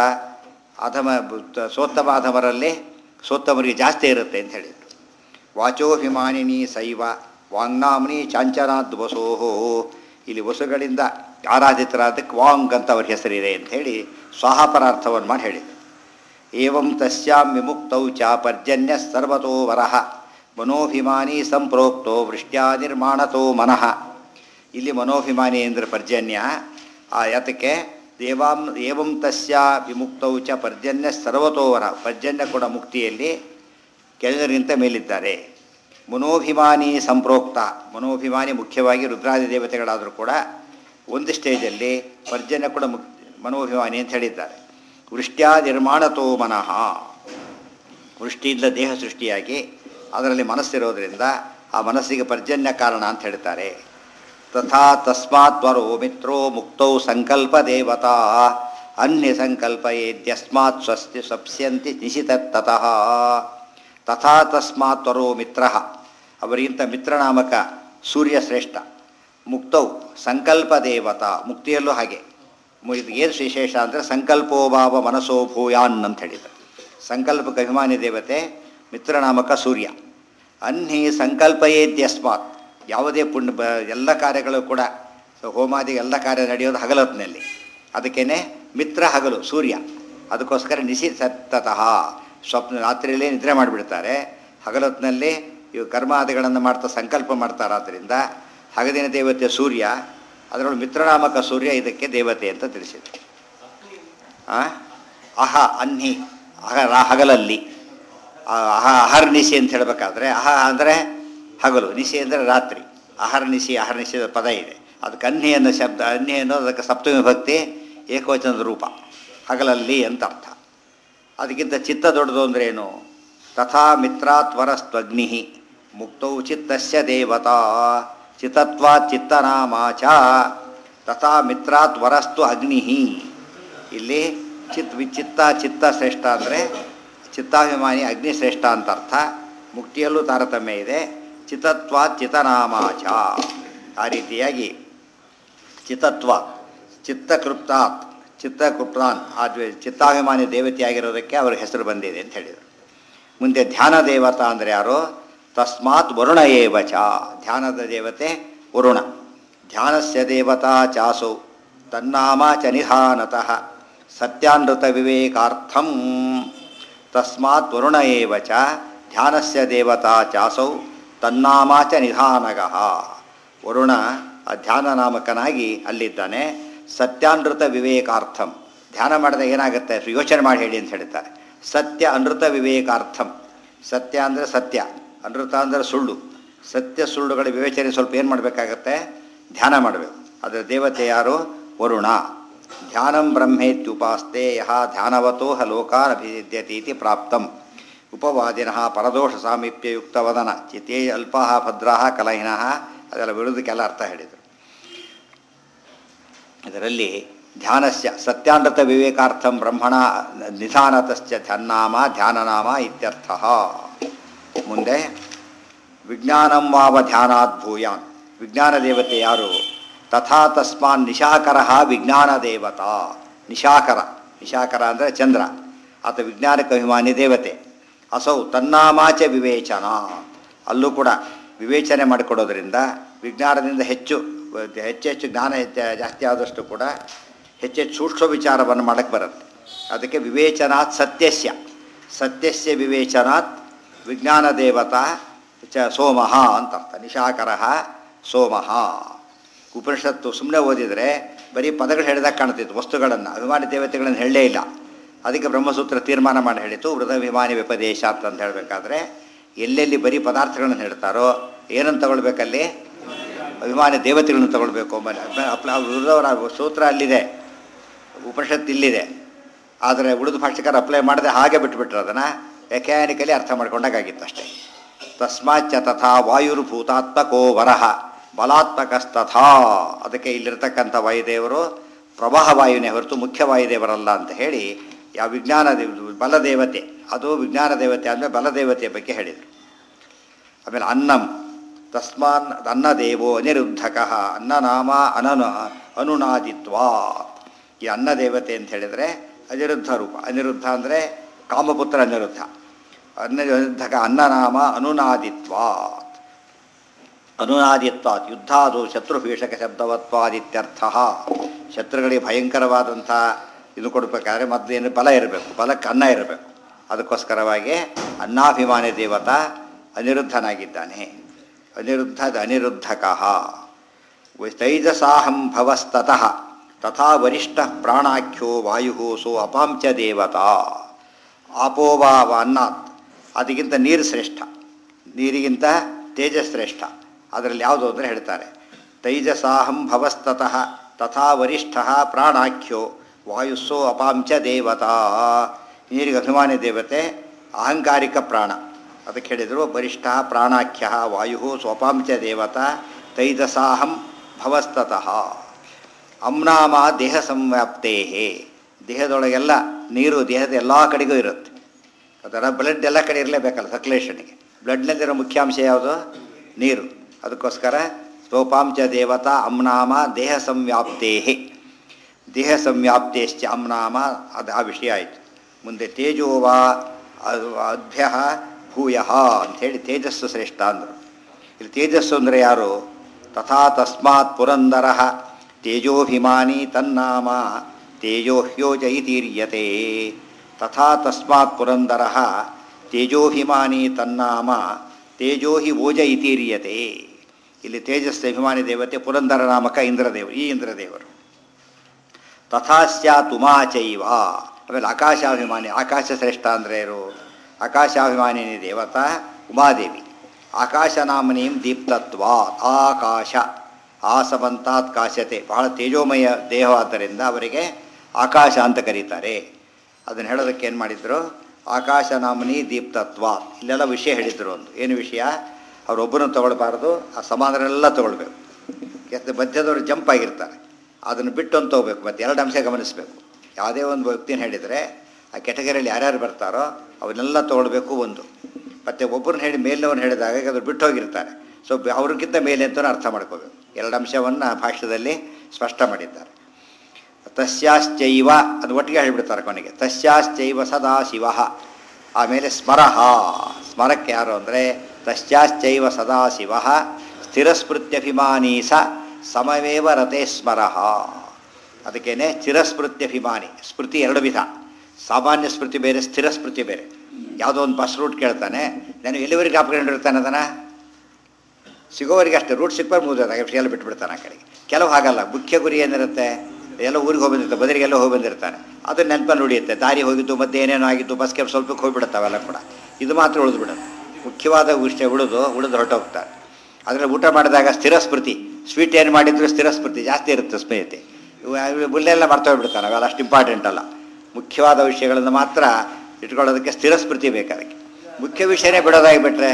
ಸೋತ್ತಮ ಅಧಮರಲ್ಲಿ ಸೋತ್ತಮರಿಗೆ ಜಾಸ್ತಿ ಇರುತ್ತೆ ಅಂತ ಹೇಳಿದರು. ವಾಚೋಭಿಮಾನಿನಿ ಸೈವ ವಾಂಗ್ನಾಮ್ನಿ ಚಾಂಚನಾದ್ ವಸೋಹೋ. ಇಲ್ಲಿ ವಸುಗಳಿಂದ ಆರಾಧಿತರಾದಕ್ಕೆ ವಾಂಗ್ ಅಂತ ಅವ್ರ ಹೆಸರಿದೆ ಅಂಥೇಳಿ ಸ್ವಾಹಾಪರಾರ್ಥವನ್ನು ಮಾಡಿ ಹೇಳಿದರು. ಏವಂ ತಸ್ಯಾಂ ವಿಮುಕ್ತೌ ಚ ಪರ್ಜನ್ಯ ಸರ್ವತೋ ವರಹ ಮನೋಭಿಮಾನಿ ಸಂಪ್ರೋಕ್ತೋ ವೃಷ್ಟ್ಯಾ ನಿರ್ಮಾಣತೋ ಮನಃ. ಇಲ್ಲಿ ಮನೋಭಿಮಾನಿ ಅಂದರೆ ಪರ್ಜನ್ಯ. ಯಾತಕ್ಕೆ ಏವಂ ತಸ್ಯ ವಿಮುಕ್ತೌ ಚ ಪರ್ಜನ್ಯ ಸರ್ವತೋ ವರಹ, ಪರ್ಜನ್ಯ ಕೂಡ ಮುಕ್ತಿಯಲ್ಲಿ ಕೆಳಗಿಂತ ಮೇಲಿದ್ದಾರೆ. ಮನೋಭಿಮಾನಿ ಸಂಪ್ರೋಕ್ತ, ಮನೋಭಿಮಾನಿ ಮುಖ್ಯವಾಗಿ ರುದ್ರಾದಿ ದೇವತೆಗಳಾದರೂ ಕೂಡ ಒಂದು ಸ್ಟೇಜಲ್ಲಿ ಪರ್ಜನ್ಯ ಕೂಡ ಮನೋಭಿಮಾನಿ ಅಂತ ಹೇಳಿದ್ದಾರೆ. ವೃಷ್ಟ್ಯಾ ನಿರ್ಮಾಣತೋ ಮನಃ, ವೃಷ್ಟಿಯಿಂದ ದೇಹ ಸೃಷ್ಟಿಯಾಗಿ ಅದರಲ್ಲಿ ಮನಸ್ಸಿರೋದರಿಂದ ಆ ಮನಸ್ಸಿಗೆ ಪರ್ಜನ್ಯ ಕಾರಣ ಅಂತ ಹೇಳ್ತಾರೆ. ತಥಾ ತಸ್ಮಾತ್ ವರೋ ಮಿತ್ರೋ ಮುಕ್ತೌ ಸಂಕಲ್ಪ ದೇವತಾ ಅನ್ಯ ಸಂಕಲ್ಪಯೇದ್ಯಸ್ಮಾತ್ ಸ್ವಸ್ತಿ ಸ್ವಪ್ಸ್ಯಂತಿ ನಿಶಿತತ್ತತಃ. ತಥಾ ತಸ್ಮಾತ್ ವರೋ ಮಿತ್ರ, ಅವರಿಗಿಂತ ಮಿತ್ರನಾಮಕ ಸೂರ್ಯ ಶ್ರೇಷ್ಠ. ಮುಕ್ತೌ ಸಂಕಲ್ಪ ದೇವತಾ, ಮುಕ್ತಿಯಲ್ಲೂ ಹಾಗೆ. ಇದು ಏನು ವಿಶೇಷ ಅಂದರೆ ಸಂಕಲ್ಪೋಭಾವ ಮನಸೋ ಭೂಯಾನ್ ಅಂತ ಹೇಳಿದ್ದಾರೆ. ಸಂಕಲ್ಪಕ್ಕೆ ಅಭಿಮಾನಿ ದೇವತೆ ಮಿತ್ರನಾಮಕ ಸೂರ್ಯ. ಅನ್ಹಿ ಸಂಕಲ್ಪಯೇದ್ಯಸ್ಮಾತ್, ಯಾವುದೇ ಎಲ್ಲ ಕಾರ್ಯಗಳು ಕೂಡ ಹೋಮಾದಿ ಎಲ್ಲ ಕಾರ್ಯ ನಡೆಯೋದು ಹಗಲೊತ್ತಿನಲ್ಲಿ. ಅದಕ್ಕೇ ಮಿತ್ರ ಹಗಲು ಸೂರ್ಯ. ಅದಕ್ಕೋಸ್ಕರ ನಿಶಿತತಃ, ರಾತ್ರಿಯಲ್ಲೇ ನಿದ್ರೆ ಮಾಡಿಬಿಡ್ತಾರೆ, ಹಗಲೊತ್ತಿನಲ್ಲಿ ಇವು ಕರ್ಮಾದಿಗಳನ್ನು ಮಾಡ್ತಾ ಸಂಕಲ್ಪ ಮಾಡ್ತಾರಾದ್ದರಿಂದ ಹಗದಿನ ದೇವತೆ ಸೂರ್ಯ, ಅದರೊಳಗೆ ಮಿತ್ರನಾಮಕ ಸೂರ್ಯ ಇದಕ್ಕೆ ದೇವತೆ ಅಂತ ತಿಳಿಸಿದೆ. ಅಹ ಅನ್ಹಿ ಹಗಲಲ್ಲಿ, ಅಹರ್ನಿಶಿ ಅಂತ ಹೇಳಬೇಕಾದ್ರೆ ಅಂದರೆ ಹಗಲು, ನಿಶಿ ಅಂದರೆ ರಾತ್ರಿ. ಅಹರ್ನಿಶಿ ಪದ ಇದೆ. ಅದಕ್ಕೆ ಅನ್ಹಿ ಅನ್ನೋ ಶಬ್ದ, ಅನ್ಹಿ ಅನ್ನೋದು ಅದಕ್ಕೆ ಸಪ್ತಮಿ ವಿಭಕ್ತಿ ಏಕವಚನದ ರೂಪ, ಹಗಲಲ್ಲಿ ಅಂತ ಅರ್ಥ. ಅದಕ್ಕಿಂತ ಚಿತ್ತ ದೊಡ್ಡದು ಅಂದ್ರೆ ಏನು? ತಥಾ ಮಿತ್ರಾತ್ವರಸ್ತ್ವಗ್ನಿ ಮುಕ್ತೌ ಚಿತ್ತಸ್ಯ ದೇವತಾ ಚಿತ್ತತ್ವಾತ್ ಚಿತ್ತನಾಮಾಚ ತಥಾ ಮಿತ್ರಾತ್ ವರಸ್ತು ಅಗ್ನಿ. ಇಲ್ಲಿ ಚಿತ್ತ ಶ್ರೇಷ್ಠ ಅಂದರೆ ಚಿತ್ತಾಭಿಮಾನಿ ಅಗ್ನಿ ಶ್ರೇಷ್ಠ ಅಂತ ಅರ್ಥ. ಮುಕ್ತಿಯಲ್ಲೂ ತಾರತಮ್ಯ ಇದೆ. ಚಿತ್ತತ್ವಾತ್ ಚಿತ್ತನಾಮಾಚ, ಆ ರೀತಿಯಾಗಿ ಚಿತ್ತತ್ವ ಚಿತ್ತಕೃಪ್ತಾನ್ ಆ ಚಿತ್ತಾಭಿಮಾನಿ ದೇವತೆಯಾಗಿರೋದಕ್ಕೆ ಅವ್ರ ಹೆಸರು ಬಂದಿದೆ ಅಂತ ಹೇಳಿದರು. ಮುಂದೆ ಧ್ಯಾನ ದೇವತಾ ಅಂದರೆ ಯಾರು? ತಸ್ಮಾತ್ ವರುಣ ಏವಚ, ಧ್ಯಾನದ ದೇವತೆ ವರುಣ. ಧ್ಯಾನಸ್ಯ ದೇವತಾ ಚಾಸೌ ತನ್ನಾಮ ಚ ನಿಧಾನತಃ ಸತ್ಯಾನೃತ ವಿವೇಕಾರ್ಥಂ. ತಸ್ಮಾತ್ ವರುಣ ಏವಚ ಧ್ಯಾನಸ್ಯ ದೇವತಾ ಚಾಸೌ ತನ್ನಾಮ ಚ ನಿಧಾನಗಃ. ವರುಣ ಧ್ಯಾನ ನಾಮಕನಾಗಿ ಅಲ್ಲಿದ್ದಾನೆ. ಸತ್ಯಾನೃತ ವಿವೇಕಾರ್ಥಂ, ಧ್ಯಾನ ಮಾಡಿದಾಗ ಏನಾಗುತ್ತೆ ಯೋಚನೆ ಮಾಡಿ ಹೇಳಿ ಅಂತ ಹೇಳ್ತಾರೆ. ಸತ್ಯ ಅನೃತ ವಿವೇಕಾರ್ಥಂ, ಸತ್ಯ ಅಂದರೆ ಸತ್ಯ, ಅನೃತ ಅಂದರೆ ಸುಳ್ಳು. ಸತ್ಯ ಸುಳ್ಳುಗಳ ವಿವೇಚನೆ ಸ್ವಲ್ಪ ಏನು ಮಾಡಬೇಕಾಗತ್ತೆ? ಧ್ಯಾನ ಮಾಡಬೇಕು. ಅದರ ದೇವತೆ ಯಾರು? ವರುಣ. ಧ್ಯಾನಂ ಬ್ರಹ್ಮೇತ್ಯುಪಾಸ್ತೆ ಯಹ ಧ್ಯಾನವತೋಹ ಲೋಕಾನ್ ಅಭಿವಿದ್ಯತೀತಿ ಪ್ರಾಪ್ತಂ. ಉಪವಾದಿನಃ ಪರದೋಷ ಸಾಮೀಪ್ಯಯುಕ್ತ ವದನ ಚಿತೇ ಅಲ್ಪಾಹ ಭದ್ರಾಹ ಕಲಹಿನಃ, ಅದೆಲ್ಲ ವಿರುದ್ಧಕ್ಕೆಲ್ಲ ಅರ್ಥ ಹೇಳಿದರು. ಇದರಲ್ಲಿ ಧ್ಯಾನಸ್ಯ ಸತ್ಯಾನೃತ ವಿವೇಕಾರ್ಥಂ ಬ್ರಹ್ಮಣ ನಿಧಾನತಶ್ಚ ಧ್ಯಾನಾಮ ಧ್ಯಾನನಾಮ ಇತ್ಯರ್ಥ. ಮುಂದೆ ವಿಜ್ಞಾನಂ ವಾವ ಧ್ಯಾನಾತ್ ಭೂಯಾನ್, ವಿಜ್ಞಾನ ದೇವತೆ ಯಾರು? ತಥಾ ತಸ್ಮಾನ್ ನಿಶಾಕರ ವಿಜ್ಞಾನ ದೇವತಾ. ನಿಶಾಕರ ಅಂದರೆ ಚಂದ್ರ, ಆತ ವಿಜ್ಞಾನಕ್ಕೆ ಅಭಿಮಾನಿ ದೇವತೆ. ಅಸೌ ತನ್ನಾಮಾಚ ವಿವೇಚನ, ಅಲ್ಲೂ ಕೂಡ ವಿವೇಚನೆ ಮಾಡಿಕೊಡೋದ್ರಿಂದ ವಿಜ್ಞಾನದಿಂದ ಹೆಚ್ಚು ಜ್ಞಾನ ಜಾಸ್ತಿ ಆದಷ್ಟು ಕೂಡ ಹೆಚ್ಚೆಚ್ಚು ಸೂಕ್ಷ್ಮ ವಿಚಾರವನ್ನು ಮಾಡೋಕ್ಕೆ ಬರುತ್ತೆ. ಅದಕ್ಕೆ ವಿವೇಚನಾತ್ ಸತ್ಯಸ್ಯ ವಿವೇಚನಾತ್ ವಿಜ್ಞಾನ ದೇವತಾ ಸೋಮಃ ಅಂತ ಅರ್ಥ. ನಿಶಾಕರ ಸೋಮಃ. ಉಪನಿಷತ್ತು ಸುಮ್ಮನೆ ಓದಿದರೆ ಬರೀ ಪದಗಳು ಹೇಳಿದಾಗ ಕಾಣ್ತಿತ್ತು, ವಸ್ತುಗಳನ್ನು ಅಭಿಮಾನಿ ದೇವತೆಗಳನ್ನು ಹೇಳಲೇ ಇಲ್ಲ. ಅದಕ್ಕೆ ಬ್ರಹ್ಮಸೂತ್ರ ತೀರ್ಮಾನ ಮಾಡಿ ಹೇಳಿತು ವೃದ್ಧಾಭಿಮಾನಿ ವ್ಯಪದೇಶ ಅಂತ ಹೇಳಬೇಕಾದ್ರೆ ಎಲ್ಲೆಲ್ಲಿ ಬರೀ ಪದಾರ್ಥಗಳನ್ನು ಹೇಳ್ತಾರೋ ಏನನ್ನು ತಗೊಳ್ಬೇಕಲ್ಲಿ? ಅಭಿಮಾನಿ ದೇವತೆಗಳನ್ನು ತಗೊಳ್ಬೇಕು. ವೃದ್ಧವರ ಸೂತ್ರ ಅಲ್ಲಿದೆ, ಉಪನಿಷತ್ತು ಇಲ್ಲಿದೆ. ಆದರೆ ಉಳಿದ ಭಾಷೆಕಾರ ಅಪ್ಲೈ ಮಾಡದೆ ಹಾಗೆ ಬಿಟ್ಟುಬಿಟ್ರು, ಅದನ್ನು ಮೆಕ್ಯಾನಿಕಲಿ ಅರ್ಥ ಮಾಡ್ಕೊಂಡಾಗಿತ್ತು ಅಷ್ಟೇ. ತಸ್ಮಾಚ್ಚ ತಥಾ ವಾಯುರ್ಭೂತಾತ್ಮಕೋ ವರಹ ಬಲಾತ್ಮಕಸ್ತಥಾ. ಅದಕ್ಕೆ ಇಲ್ಲಿರ್ತಕ್ಕಂಥ ವಾಯುದೇವರು ಪ್ರವಾಹ ವಾಯುನೇ ಹೊರತು ಮುಖ್ಯ ವಾಯುದೇವರಲ್ಲ ಅಂತ ಹೇಳಿ ಯಾವ ವಿಜ್ಞಾನ ಬಲದೇವತೆ, ಅದು ವಿಜ್ಞಾನ ದೇವತೆ ಅಂದರೆ ಬಲದೇವತೆಯ ಬಗ್ಗೆ ಹೇಳಿದರು. ಆಮೇಲೆ ಅನ್ನಂ ತಸ್ಮಾನ್ ಅನ್ನದೇವೋ ಅನಿರುದ್ಧಕಃ ಅನ್ನನಾಮ ಅನುನಾದಿತ್ವಾ. ಈ ಅನ್ನದೇವತೆ ಅಂತ ಹೇಳಿದರೆ ಅನಿರುದ್ಧ ರೂಪ. ಅನಿರುದ್ಧ ಅಂದರೆ ಕಾಮಪುತ್ರ ಅನಿರುದ್ಧ. ಅನಿರುದ್ಧಕ ಅನ್ನನಾಮ ಅನುನಾದಿತ್ವಾತ್ ಯುದ್ಧಾದು ಶತ್ರುಭೀಷಕ ಶಬ್ದವತ್ವಾದಿತ್ಯರ್ಥ. ಶತ್ರುಗಳಿಗೆ ಭಯಂಕರವಾದಂಥ ಇದು ಕೊಡಬೇಕಾದ್ರೆ ಮೊದಲೇನು ಬಲ ಇರಬೇಕು, ಬಲಕ್ಕೆ ಅನ್ನ ಇರಬೇಕು. ಅದಕ್ಕೋಸ್ಕರವಾಗಿ ಅನ್ನಾಭಿಮಾನಿ ದೇವತಾ ಅನಿರುದ್ಧನಾಗಿದ್ದಾನೆ. ಅನಿರುದ್ಧಕಃ ತೈಜಸಾಹಂ ಭವಸ್ತತಃ ತಥಾ ವರಿಷ್ಠ ಪ್ರಾಣಾಖ್ಯೋ ವಾಯು ಸೋ ಅಪಾಂಚ ದೇವತಾ. ಆಪೋವಾ ಅನ್ನಾತ್, ಅದಕ್ಕಿಂತ ನೀರು ಶ್ರೇಷ್ಠ, ನೀರಿಗಿಂತ ತೇಜಸ್ ಶ್ರೇಷ್ಠ. ಅದರಲ್ಲಿ ಯಾವುದು ಅಂದರೆ ಹೇಳ್ತಾರೆ ತೈಜಸಾಹಂ ಭವಸ್ತತಃ ತಥಾ ವರಿಷ್ಠ ಪ್ರಾಣಾಖ್ಯೋ ವಾಯುಸ್ಸೋ ಅಪಾಂಚ ದೇವತಾ. ನೀರಿಗೆ ಅಭಿಮಾನಿ ದೇವತೆ ಅಹಂಕಾರಿಕ ಪ್ರಾಣ. ಅದಕ್ಕೆ ಹೇಳಿದರು ವರಿಷ್ಠ ಪ್ರಾಣಾಖ್ಯ ವಾಯು ಸ್ವಪಾಂಚ ದೇವತಾ ತೈಜಸಾಹಂ ಭವಸ್ತತಃ. ಅಮ್ನಾಮ ದೇಹ ಸಂವ್ಯಾಪ್ತೇ, ದೇಹದೊಳಗೆಲ್ಲ ನೀರು ದೇಹದ ಎಲ್ಲ ಕಡೆಗೂ ಇರುತ್ತೆ. ಅದರ ಬ್ಲಡ್ ಎಲ್ಲ ಕಡೆ ಇರಲೇಬೇಕಲ್ಲ ಸರ್ಕ್ಯುಲೇಷನ್ಗೆ. ಬ್ಲಡ್ನಲ್ಲಿರೋ ಮುಖ್ಯಾಂಶ ಯಾವುದು? ನೀರು. ಅದಕ್ಕೋಸ್ಕರ ಸ್ವಪಾಂಚ ದೇವತಾ ಅಮ್ನಾಮ ದೇಹ ಸಂವ್ಯಾಪ್ತೇ. ದೇಹ ಸಂವ್ಯಾಪ್ತೇಶ್ಚ ಅಮ್ನಾಮ, ಅದು ಆ ವಿಷಯ ಆಯಿತು. ಮುಂದೆ ತೇಜೋವಾ ಅಭ್ಯ ಭೂಯ ಅಂಥೇಳಿ ತೇಜಸ್ಸು ಶ್ರೇಷ್ಠ ಅಂದರು. ಇಲ್ಲಿ ತೇಜಸ್ಸು ಅಂದರೆ ಯಾರು? ತಥಾ ತಸ್ಮಾತ್ ಪುರಂದರ ತೇಜೋಭಿಮಾನಿ ತನ್ನಾಮ ತೇಜೋಹ್ಯೋಜಯಿತೀರ್ಯತೆ. ತಥಾ ತಸ್ಮಾತ್ ಪುರಂದರ ತೇಜೋಭಿಮಾನಿ ತನ್ನಾಮ ತೇಜೋ ಹಿ ಓಜ ಇತೀರ್ಯತೆ. ಇಲ್ಲಿ ತೇಜಸ್ಸು ಅಭಿಮಾನಿ ದೇವತೆ ಪುರಂದರ ನಾಮಕ ಇಂದ್ರದೇವರು. ಈ ಇಂದ್ರದೇವರು ತಥಾ ಸ್ಯಾತ್ ಉಮಾಚೈವ. ಆಮೇಲೆ ಆಕಾಶಾಭಿಮಾನಿ, ಆಕಾಶ ಶ್ರೇಷ್ಠ ಅಂದರೆ ಯಾರು? ಆಕಾಶಾಭಿಮಾನಿನಿ ದೇವತಾ ಉಮಾದೇವಿ. ಆಕಾಶನಾಮನೀಂ ದೀಪ್ತತ್ವಾ ಆಕಾಶ ಆಸವಂತಾತ್ ಕಾಶತೆ, ಬಹಳ ತೇಜೋಮಯ ದೇಹವಾದ್ದರಿಂದ ಅವರಿಗೆ ಆಕಾಶ ಅಂತ ಕರೀತಾರೆ. ಅದನ್ನು ಹೇಳೋದಕ್ಕೆ ಏನು ಮಾಡಿದರು, ಆಕಾಶನಾಮನಿ ದೀಪ್ತತ್ವ. ಇಲ್ಲೆಲ್ಲ ವಿಷಯ ಹೇಳಿದರು. ಒಂದು ಏನು ವಿಷಯ, ಅವರೊಬ್ಬರನ್ನು ತೊಗೊಳ್ಬಾರ್ದು, ಆ ಸಮಾನರೆಲ್ಲ ತೊಗೊಳ್ಬೇಕು. ಯಾಕೆ ಮಧ್ಯದವರು ಜಂಪ್ ಆಗಿರ್ತಾರೆ, ಅದನ್ನು ಬಿಟ್ಟು ಅಂತ ಹೋಗ್ಬೇಕು. ಮತ್ತು ಎರಡು ಅಂಶ ಗಮನಿಸಬೇಕು. ಯಾವುದೇ ಒಂದು ವ್ಯಕ್ತಿನ ಹೇಳಿದರೆ ಆ ಕೆಟಗರಿಯಲ್ಲಿ ಯಾರ್ಯಾರು ಬರ್ತಾರೋ ಅವನ್ನೆಲ್ಲ ತೊಗೊಳ್ಬೇಕು ಒಂದು. ಮತ್ತು ಒಬ್ಬರನ್ನ ಹೇಳಿ ಮೇಲಿನವ್ರನ್ನ ಹೇಳಿದಾಗ ಅದ್ರ ಬಿಟ್ಟು ಹೋಗಿರ್ತಾರೆ. ಸೊ ಅವ್ರಿಗಿಂತ ಮೇಲೆ ಅಂತಲೂ ಅರ್ಥ ಮಾಡ್ಕೋಬೇಕು. ಎರಡು ಅಂಶವನ್ನು ಭಾಷ್ಯದಲ್ಲಿ ಸ್ಪಷ್ಟ ಮಾಡಿದ್ದಾರೆ. ತಸ್ಯಾಶ್ಚೈವ ಅದು ಒಟ್ಟಿಗೆ ಹೇಳಿಬಿಡ್ತಾರೆ ಕೊನೆಗೆ. ತಸ್ಯಾಶ್ಚೈವ ಸದಾ ಶಿವ. ಆಮೇಲೆ ಸ್ಮರಹ, ಸ್ಮರಕ್ಕೆ ಯಾರು ಅಂದರೆ ತಸ್ಯಾಶ್ಚೈವ ಸದಾ ಶಿವ ಸ್ಥಿರಸ್ಮೃತ್ಯಭಿಮಾನಿ ಸಮವೇವ ರತೆ ಸ್ಮರಹ. ಅದಕ್ಕೇನೆ ಚಿರಸ್ಮೃತ್ಯಭಿಮಾನಿ. ಸ್ಮೃತಿ ಎರಡು ವಿಧ, ಸಾಮಾನ್ಯ ಸ್ಮೃತಿ ಬೇರೆ, ಸ್ಥಿರ ಸ್ಮೃತಿ ಬೇರೆ. ಯಾವುದೋ ಒಂದು ಬಸ್ ರೂಟ್ ಕೇಳ್ತಾನೆ, ನಾನು ಎಲ್ಲಿವರೆಗೆ ಜ್ಞಾಪಕೊಂಡಿರ್ತಾನೆ ಅದನ್ನು, ಸಿಗೋವರೆಗೆ ಅಷ್ಟೇ. ರೂಟ್ ಸಿಕ್ಬಾರ್ದು ಮುಗಿದಾಗ ಎಲ್ಲ ಬಿಟ್ಬಿಡ್ತಾನೆ ಆ ಕಡೆಗೆ. ಕೆಲವು ಹಾಗಲ್ಲ, ಮುಖ್ಯ ಗುರಿ ಏನಿರುತ್ತೆ, ಎಲ್ಲ ಊರಿಗೆ ಹೋಗಿ ಬಂದಿರ್ತಾರೆ, ಬದರಿಗೆಲ್ಲ ಹೋಗಿ ಬಂದಿರ್ತಾನೆ, ಅದನ್ನ ನೆನಪಲ್ಲಿ ಉಳಿಯುತ್ತೆ. ದಾರಿ ಹೋಗಿದ್ದು ಮಧ್ಯೆ ಏನೇನೋ ಆಗಿದ್ದು, ಬಸ್ಗೆ ಸ್ವಲ್ಪಕ್ಕೆ ಹೋಗಿಬಿಡುತ್ತಾವೆಲ್ಲ ಕೂಡ. ಇದು ಮಾತ್ರ ಉಳಿದು ಬಿಡೋದು, ಮುಖ್ಯವಾದ ವಿಷಯ ಉಳಿದು ಹೊರಟೋಗ್ತಾರೆ. ಅದರಲ್ಲಿ ಊಟ ಮಾಡಿದಾಗ ಸ್ಥಿರ ಸ್ಮೃತಿ, ಸ್ವೀಟ್ ಏನು ಮಾಡಿದ್ರು ಸ್ಥಿರ ಸ್ಮೃತಿ ಜಾಸ್ತಿ ಇರುತ್ತೆ ಸ್ಮೃತಿ. ಮುಲ್ಲೆಲ್ಲ ಮರ್ತೋಗ್ಬಿಡ್ತಾನೆ, ಅವೆಲ್ಲ ಅಷ್ಟು ಇಂಪಾರ್ಟೆಂಟ್ ಅಲ್ಲ. ಮುಖ್ಯವಾದ ವಿಷಯಗಳನ್ನು ಮಾತ್ರ ಇಟ್ಕೊಳ್ಳೋದಕ್ಕೆ ಸ್ಥಿರ ಸ್ಮೃತಿ ಬೇಕು. ಅದಕ್ಕೆ ಮುಖ್ಯ ವಿಷಯನೇ ಬಿಡೋದಾಗಿಬಿಟ್ರೆ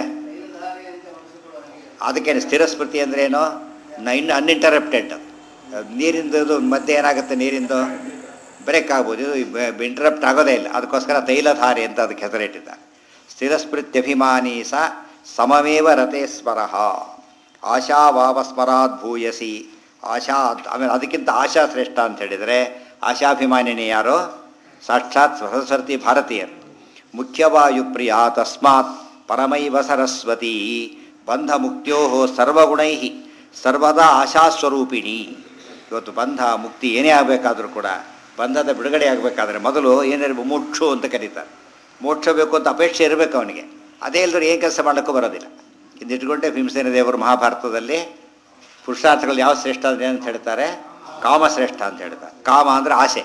ಅದಕ್ಕೇನು ಸ್ಥಿರ ಸ್ಮೃತಿ ಅಂದರೆ ಏನು, ಅನ್ಇಂಟರಪ್ಟೆಡ್. ನೀರಿಂದು ಮಧ್ಯೆ ಏನಾಗುತ್ತೆ, ನೀರಿಂದು ಬ್ರೇಕ್ ಆಗ್ಬೋದು, ಇದು ಇಂಟರಪ್ಟ್ ಆಗೋದೇ ಇಲ್ಲ. ಅದಕ್ಕೋಸ್ಕರ ತೈಲಧಾರೆ ಅಂತ ಅದಕ್ಕೆ ಹೆಸರಿಟ್ಟಿದ್ದಾರೆ. ಸ್ಥಿರ ಸ್ಮೃತ್ಯಭಿಮಾನಿ ಸಮಮೇವ ರತೆ ಸ್ಮರಃ ಆಶಾವಾವ ಸ್ಮರಾತ್ ಭೂಯಸಿ. ಆಶಾ ಆಮೇಲೆ ಅದಕ್ಕಿಂತ ಆಶಾ ಶ್ರೇಷ್ಠ ಅಂತ ಹೇಳಿದರೆ, ಆಶಾಭಿಮಾನಿನಿ ಯಾರು, ಸಾಕ್ಷಾತ್ ಸರಸ್ವತಿ ಭಾರತೀಯರು. ಮುಖ್ಯವಾಯುಪ್ರಿಯ ತಸ್ಮಾತ್ ಪರಮೈವ ಸರಸ್ವತಿ ಬಂಧ ಮುಕ್ತ್ಯೋ ಸರ್ವಗುಣೈ ಸರ್ವದಾ ಆಶಾಸ್ವರೂಪಿಣಿ. ಇವತ್ತು ಬಂಧ ಮುಕ್ತಿ ಏನೇ ಆಗಬೇಕಾದ್ರೂ ಕೂಡ, ಬಂಧದ ಬಿಡುಗಡೆ ಆಗಬೇಕಾದ್ರೆ ಮೊದಲು ಏನಿರಬೇಕು, ಮೋಕ್ಷ ಅಂತ ಕರೀತಾರೆ. ಮೋಕ್ಷ ಬೇಕು ಅಂತ ಅಪೇಕ್ಷೆ ಇರಬೇಕು ಅವನಿಗೆ. ಅದೇ ಇಲ್ಲದ್ರೆ ಏನು ಕೆಲಸ ಮಾಡೋಕ್ಕೂ ಬರೋದಿಲ್ಲ. ಇದಿಟ್ಕೊಂಡೆ ಭೀಮಸೇನ ದೇವರು ಮಹಾಭಾರತದಲ್ಲಿ ಪುರುಷಾರ್ಥಗಳು ಯಾವ ಶ್ರೇಷ್ಠ ಅಂತ ಹೇಳ್ತಾರೆ, ಕಾಮಶ್ರೇಷ್ಠ ಅಂತ ಹೇಳ್ತಾರೆ. ಕಾಮ ಅಂದರೆ ಆಸೆ,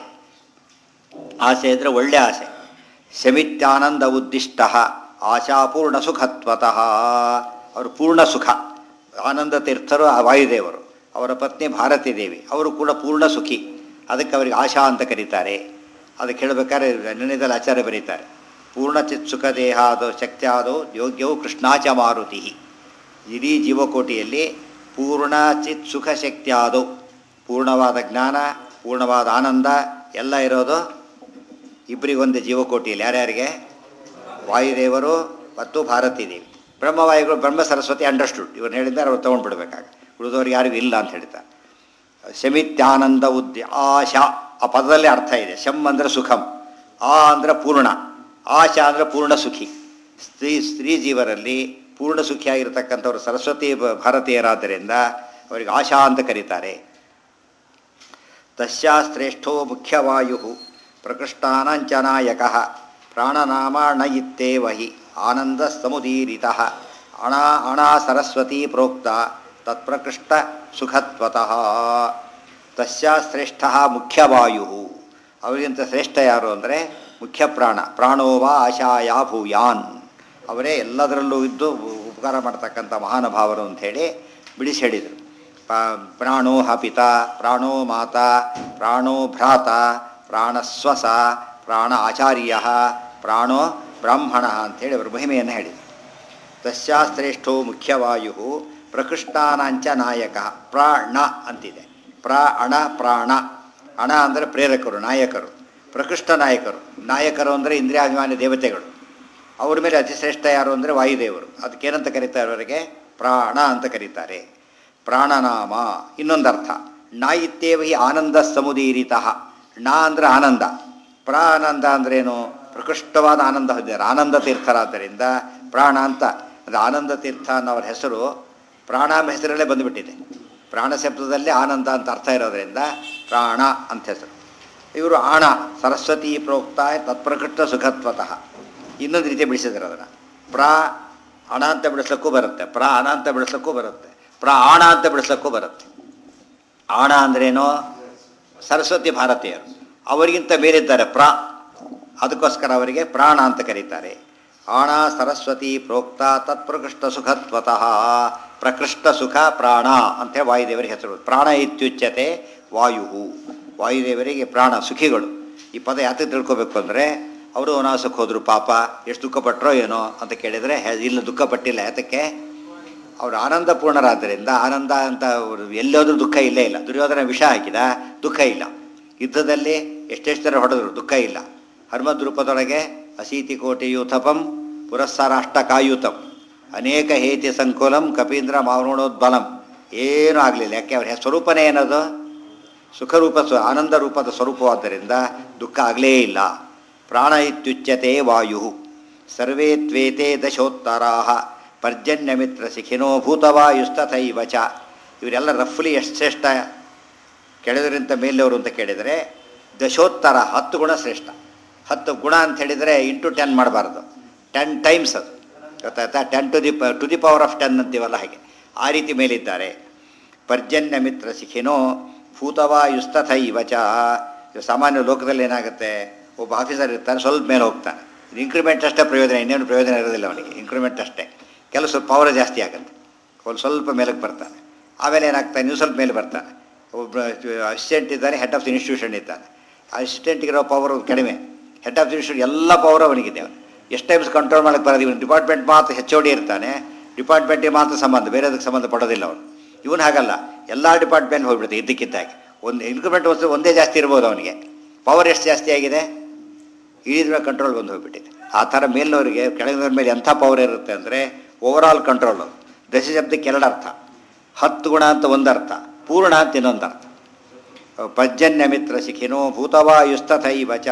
ಆಸೆ ಅಂದರೆ ಒಳ್ಳೆ ಆಸೆ. ಶಮಿತ್ಯಾನಂದ ಉದ್ದಿಷ್ಟ ಆಶಾಪೂರ್ಣ ಸುಖತ್ವತಃ. ಅವರು ಪೂರ್ಣ ಸುಖ. ಆನಂದ ತೀರ್ಥರು ವಾಯುದೇವರು, ಅವರ ಪತ್ನಿ ಭಾರತೀ ದೇವಿ, ಅವರು ಕೂಡ ಪೂರ್ಣ ಸುಖಿ. ಅದಕ್ಕೆ ಅವರಿಗೆ ಆಶಾ ಅಂತ ಕರೀತಾರೆ. ಅದಕ್ಕೆ ಹೇಳಬೇಕಾದ್ರೆ ನಿರ್ಣಯದಲ್ಲಿ ಆಚಾರ್ಯ ಬರೀತಾರೆ, ಪೂರ್ಣಚಿತ್ ಸುಖ ದೇಹಾದೋ ಶಕ್ತಿಯಾದೋ ಯೋಗ್ಯವು ಕೃಷ್ಣಾಚ ಮಾರುತಿ. ಇಡೀ ಜೀವಕೋಟಿಯಲ್ಲಿ ಪೂರ್ಣಚಿತ್ ಸುಖ ಶಕ್ತಿಯಾದೋ, ಪೂರ್ಣವಾದ ಜ್ಞಾನ, ಪೂರ್ಣವಾದ ಆನಂದ ಎಲ್ಲ ಇರೋದು ಇಬ್ಬರಿಗೊಂದು ಜೀವಕೋಟಿಯಲ್ಲಿ. ಯಾರ್ಯಾರಿಗೆ, ವಾಯುದೇವರು ಮತ್ತು ಭಾರತೀ ದೇವಿ. ಬ್ರಹ್ಮವಾಯುಗಳು, ಬ್ರಹ್ಮ ಸರಸ್ವತಿ ಅಂಡರ್ಸ್ಟುಡ್, ಇವ್ರನ್ನ ಹೇಳಿದ್ದಾರೆ, ಅವ್ರು ತೊಗೊಂಡ್ಬಿಡ್ಬೇಕಾಗ. ಉಳಿದವ್ರಿಗೆ ಯಾರಿಗೂ ಇಲ್ಲ ಅಂತ ಹೇಳ್ತಾರೆ. ಶಮಿತ್ಯಾನಂದ ಆಶಾ, ಆ ಪದದಲ್ಲಿ ಅರ್ಥ ಇದೆ. ಶಮ್ ಅಂದರೆ ಸುಖಂ, ಆ ಅಂದರೆ ಪೂರ್ಣ, ಆಶಾ ಅಂದರೆ ಪೂರ್ಣ ಸುಖಿ. ಸ್ತ್ರೀ ಜೀವರಲ್ಲಿ ಪೂರ್ಣ ಸುಖಿಯಾಗಿರ್ತಕ್ಕಂಥವ್ರು ಸರಸ್ವತಿ ಭಾರತೀಯರಾದ್ದರಿಂದ ಅವರಿಗೆ ಆಶಾ ಅಂತ ಕರೀತಾರೆ. ತಸ್ಯಾಶ್ರೇಷ್ಠೋ ಮುಖ್ಯವಾಯು ಪ್ರಕೃಷ್ಟಾನಾಂಚ ನಾಯಕಃ ಪ್ರಾಣನಾಮಾಣ ಇತ್ತೇವ ಹಿ ಆನಂದ ಸಮುದೀರಿತಃ ಅಣಾ ಸರಸ್ವತಿ ಪ್ರೋಕ್ತ ತತ್ಪ್ರಕೃಷ್ಟ ಸುಖತ್ವತಃ. ತಸ್ಯಾಶ್ರೇಷ್ಠ ಮುಖ್ಯವಾಯು, ಅವರಿಗಿಂತ ಶ್ರೇಷ್ಠ ಯಾರು ಅಂದರೆ ಮುಖ್ಯ ಪ್ರಾಣ. ಪ್ರಾಣೋವಾ ಆಶಾಯಾ ಭೂಯಾನ್, ಅವರೇ ಎಲ್ಲದರಲ್ಲೂ ಇದ್ದು ಉಪಕಾರ ಮಾಡ್ತಕ್ಕಂಥ ಮಹಾನುಭಾವರು ಅಂಥೇಳಿ ಬಿಡಿಸಿ ಹೇಳಿದರು. ಪ್ರಾಣೋ ಪಿತ, ಪ್ರಾಣೋ ಮಾತಾ, ಪ್ರಾಣೋ ಭ್ರಾತ, ಪ್ರಾಣಸ್ವಸ, ಪ್ರಾಣ ಆಚಾರ್ಯ, ಪ್ರಾಣೋ ಬ್ರಾಹ್ಮಣ ಅಂಥೇಳಿ ಅವರು ಮಹಿಮೆಯನ್ನು ಹೇಳಿದರು. ತಸ್ಯಾಶ್ರೇಷ್ಠೋ ಮುಖ್ಯವಾಯು ಪ್ರಕೃಷ್ಟಾನಾಂಚ ನಾಯಕ. ಪ್ರಾಣ ಅಂತಿದೆ. ಅಣ ಪ್ರಾಣ. ಅಣ ಅಂದರೆ ಪ್ರೇರಕರು, ನಾಯಕರು. ಪ್ರಕೃಷ್ಟ ನಾಯಕರು. ನಾಯಕರು ಅಂದರೆ ಇಂದ್ರಿಯಾಭಿಮಾನಿ ದೇವತೆಗಳು. ಅವ್ರ ಮೇಲೆ ಅತಿಶ್ರೇಷ್ಠ ಯಾರು ಅಂದರೆ ವಾಯುದೇವರು. ಅದಕ್ಕೇನಂತ ಕರೀತಾರೆ, ಅವರಿಗೆ ಪ್ರಾಣ ಅಂತ ಕರೀತಾರೆ. ಪ್ರಾಣನಾಮ ಇನ್ನೊಂದು ಅರ್ಥ. ನಾ ಇತ್ತೇವ ಹಿ ಆನಂದ ಸಮುದೀರಿತಃ. ನಾ ಅಂದರೆ ಆನಂದ, ಪ್ರಾನಂದ ಅಂದ್ರೇನು, ಪ್ರಕೃಷ್ಟವಾದ ಆನಂದ ಹೊಂದಿದ್ದಾರೆ. ಆನಂದ ತೀರ್ಥರಾದ್ದರಿಂದ ಪ್ರಾಣ ಅಂತ. ಅದು ಆನಂದ ತೀರ್ಥ ಅನ್ನೋರ ಹೆಸರು ಪ್ರಾಣಾಮ ಹೆಸರಲ್ಲೇ ಬಂದುಬಿಟ್ಟಿದೆ. ಪ್ರಾಣ ಶಬ್ದದಲ್ಲಿ ಆನಂದ ಅಂತ ಅರ್ಥ ಇರೋದರಿಂದ ಪ್ರಾಣ ಅಂತ ಹೆಸರು. ಇವರು ಆಣ, ಸರಸ್ವತಿ ಪ್ರೋಕ್ತ ತತ್ಪ್ರಕೃಷ್ಟ ಸುಖತ್ವತಃ. ಇನ್ನೊಂದು ರೀತಿ ಬಿಡಿಸಿದ್ದಾರೆ ಅದನ್ನು. ಅಣ ಅಂತ ಬಿಡಿಸ್ಲಿಕ್ಕೂ ಬರುತ್ತೆ, ಅಣ ಅಂತ ಬಿಡಿಸ್ಲಿಕ್ಕೂ ಬರುತ್ತೆ, ಆಣ ಅಂತ ಬಿಡಿಸ್ಲಿಕ್ಕೂ ಬರುತ್ತೆ. ಆಣ ಅಂದ್ರೇನು, ಸರಸ್ವತಿ ಭಾರತೀಯರು ಅವರಿಗಿಂತ ಬೇರಿದ್ದಾರೆ ಅದಕ್ಕೋಸ್ಕರ ಅವರಿಗೆ ಪ್ರಾಣ ಅಂತ ಕರೀತಾರೆ. ಆಣ ಸರಸ್ವತಿ ಪ್ರೋಕ್ತ ತತ್ಪ್ರಕೃಷ್ಟ ಸುಖತ್ವತಃ. ಪ್ರಕೃಷ್ಟ ಸುಖ ಪ್ರಾಣ ಅಂತೇಳಿ ವಾಯುದೇವರಿಗೆ ಹೆಸರು. ಪ್ರಾಣ ಇತ್ಯುಚ್ಯತೆ ವಾಯು. ವಾಯುದೇವರಿಗೆ ಪ್ರಾಣ ಸುಖಿಗಳು. ಈ ಪದ ಯಾತಕ್ಕೆ ತಿಳ್ಕೊಬೇಕು ಅಂದರೆ ಅವರು ವನವಾಸಕ್ಕೆ ಹೋದರು, ಪಾಪ ಎಷ್ಟು ದುಃಖಪಟ್ಟರೋ ಏನೋ ಅಂತ ಕೇಳಿದರೆ ಇಲ್ಲ, ದುಃಖಪಟ್ಟಿಲ್ಲ. ಯಾತಕ್ಕೆ? ಅವರು ಆನಂದಪೂರ್ಣರಾದ್ದರಿಂದ. ಆನಂದ ಅಂತ ಅವರು ಎಲ್ಲೋದ್ರೂ ದುಃಖ ಇಲ್ಲೇ ಇಲ್ಲ. ದುರ್ಯೋಧನ ವಿಷ ಹಾಕಿದ, ದುಃಖ ಇಲ್ಲ. ಯುದ್ಧದಲ್ಲಿ ಎಷ್ಟೆಷ್ಟು ಜನ ಹೊಡೆದ್ರು, ದುಃಖ ಇಲ್ಲ. ಹನುಮದ್ ರೂಪದೊಳಗೆ ಅಶೀತಿ ಕೋಟಿ ಯೂಥಪಂ ಪುರಸ್ಸಾರಾಷ್ಟಕಾಯೂತಂ ಅನೇಕ ಹೇತಿ ಸಂಕುಲಂ ಕಪೀಂದ್ರ ಮಾವೃಣೋದ್ಬಲಂ. ಏನೂ ಆಗಲಿಲ್ಲ. ಯಾಕೆ? ಅವ್ರ ಸ್ವರೂಪನೇ ಏನದು? ಸುಖರೂಪ, ಆನಂದ ರೂಪದ ಸ್ವರೂಪವಾದ್ದರಿಂದ ದುಃಖ ಆಗಲೇ ಇಲ್ಲ. ಪ್ರಾಣ ಇತ್ಯುಚ್ಯತೆ ವಾಯು. ಸರ್ವೇ ತ್ವೇತೆ ದಶೋತ್ತರಾ ಪರ್ಜನ್ಯ ಮಿತ್ರ ಶಿಖಿನೋ ಭೂತವಾಯುಸ್ತಥೈವ ಚ. ಇವರೆಲ್ಲ ರಫ್ಲಿ ಎಷ್ಟು ಶ್ರೇಷ್ಠ ಕೆಳದರಿಂದ ಮೇಲೆಯವರು ಅಂತ ಕೇಳಿದರೆ ದಶೋತ್ತರ 10 ಗುಣ ಶ್ರೇಷ್ಠ. 10 ಗುಣ ಅಂತ ಹೇಳಿದರೆ ಇಂಟು 10 ಮಾಡಬಾರ್ದು, 10 ಟೈಮ್ಸ್ ಅದು. ಗೊತ್ತಾಯ್ತಾ? 10 ಟು ದಿ ಪವರ್ ಆಫ್ 10 ಅಂತೀವಲ್ಲ, ಹಾಗೆ ಆ ರೀತಿ ಮೇಲಿದ್ದಾರೆ. ಪರ್ಜನ್ಯ ಮಿತ್ರ ಶಿಖಿನೋ ಭೂತವಾಯುಸ್ತಥೈವ ಚ. ಸಾಮಾನ್ಯ ಲೋಕದಲ್ಲಿ ಏನಾಗುತ್ತೆ, ಒಬ್ಬ ಆಫೀಸರ್ ಇರ್ತಾನೆ, ಸ್ವಲ್ಪ ಮೇಲೆ ಹೋಗ್ತಾನೆ. ಇದು ಇಂಕ್ರಿಮೆಂಟ್ ಅಷ್ಟೇ ಪ್ರಯೋಜನ, ಇನ್ನೇನು ಪ್ರಯೋಜನ ಇರೋದಿಲ್ಲ ಅವನಿಗೆ. ಇಂಕ್ರಿಮೆಂಟ್ ಅಷ್ಟೇ. ಕೆಲವು ಸ್ವಲ್ಪ ಪವರ್ ಜಾಸ್ತಿ ಆಗುತ್ತೆ, ಸ್ವಲ್ಪ ಮೇಲಕ್ಕೆ ಬರ್ತಾನೆ. ಆಮೇಲೆ ಏನಾಗ್ತಾನೆ, ನೀವು ಸ್ವಲ್ಪ ಮೇಲೆ ಬರ್ತಾನೆ. ಒಬ್ಬ ಅಸಿಸ್ಟೆಂಟ್ ಇದ್ದಾನೆ, ಹೆಡ್ ಆಫ್ ದಿ ಇನ್ಸ್ಟಿಟ್ಯೂಷನ್ ಇದ್ದಾನೆ. ಅಸಿಸ್ಟೆಂಟ್ಗಿರೋ ಪವರ್ ಕಡಿಮೆ, ಹೆಡ್ ಆಫ್ ದಿ ಇನ್ಸ್ಟಿಟ್ಯೂಷನ್ ಎಲ್ಲ ಪವರ್ ಅವನಿಗಿದೆ. ಅವನು ಎಷ್ಟು ಟೈಮ್ಸ್ ಕಂಟ್ರೋಲ್ ಮಾಡೋಕ್ಕೆ ಬರೋದು. ಇವನು ಡಿಪಾರ್ಟ್ಮೆಂಟ್ ಮಾತ್ರ HOD ಇರ್ತಾನೆ, ಡಿಪಾರ್ಟ್ಮೆಂಟಿಗೆ ಮಾತ್ರ ಸಂಬಂಧ, ಬೇರೆದಕ್ಕೆ ಸಂಬಂಧ ಪಡೋದಿಲ್ಲ ಅವನು. ಇವನು ಹಾಗಲ್ಲ, ಎಲ್ಲ ಡಿಪಾರ್ಟ್ಮೆಂಟ್ ಹೋಗ್ಬಿಡುತ್ತೆ ಇದ್ದಕ್ಕಿದ್ದಾಗಿ. ಒಂದು ಇನ್ಕ್ರಿಮೆಂಟ್ ಒಂದೇ ಜಾಸ್ತಿ ಇರ್ಬೋದು ಅವನಿಗೆ. ಪವರ್ ಎಷ್ಟು ಜಾಸ್ತಿ ಆಗಿದೆ, ಇಳಿದ ಕಂಟ್ರೋಲ್ ಬಂದು ಹೋಗ್ಬಿಟ್ಟಿದೆ. ಆ ಥರ ಮೇಲಿನವರಿಗೆ ಕೆಳಗಿನವ್ರ ಮೇಲೆ ಎಂಥ ಪವರ್ ಇರುತ್ತೆ ಅಂದರೆ ಓವರಾಲ್ ಕಂಟ್ರೋಲು. ದಶ ಶಬ್ದಕ್ಕೆ 2 ಅರ್ಥ. 10 ಗುಣ ಅಂತ ಒಂದು ಅರ್ಥ, ಪೂರ್ಣ ಅಂತ ಇನ್ನೊಂದು ಅರ್ಥ. ಪರ್ಜನ್ಯ ಮಿತ್ರ ಶಿಖಿನೋ ಭೂತವಾಯುಸ್ತಥೈವ ಚ.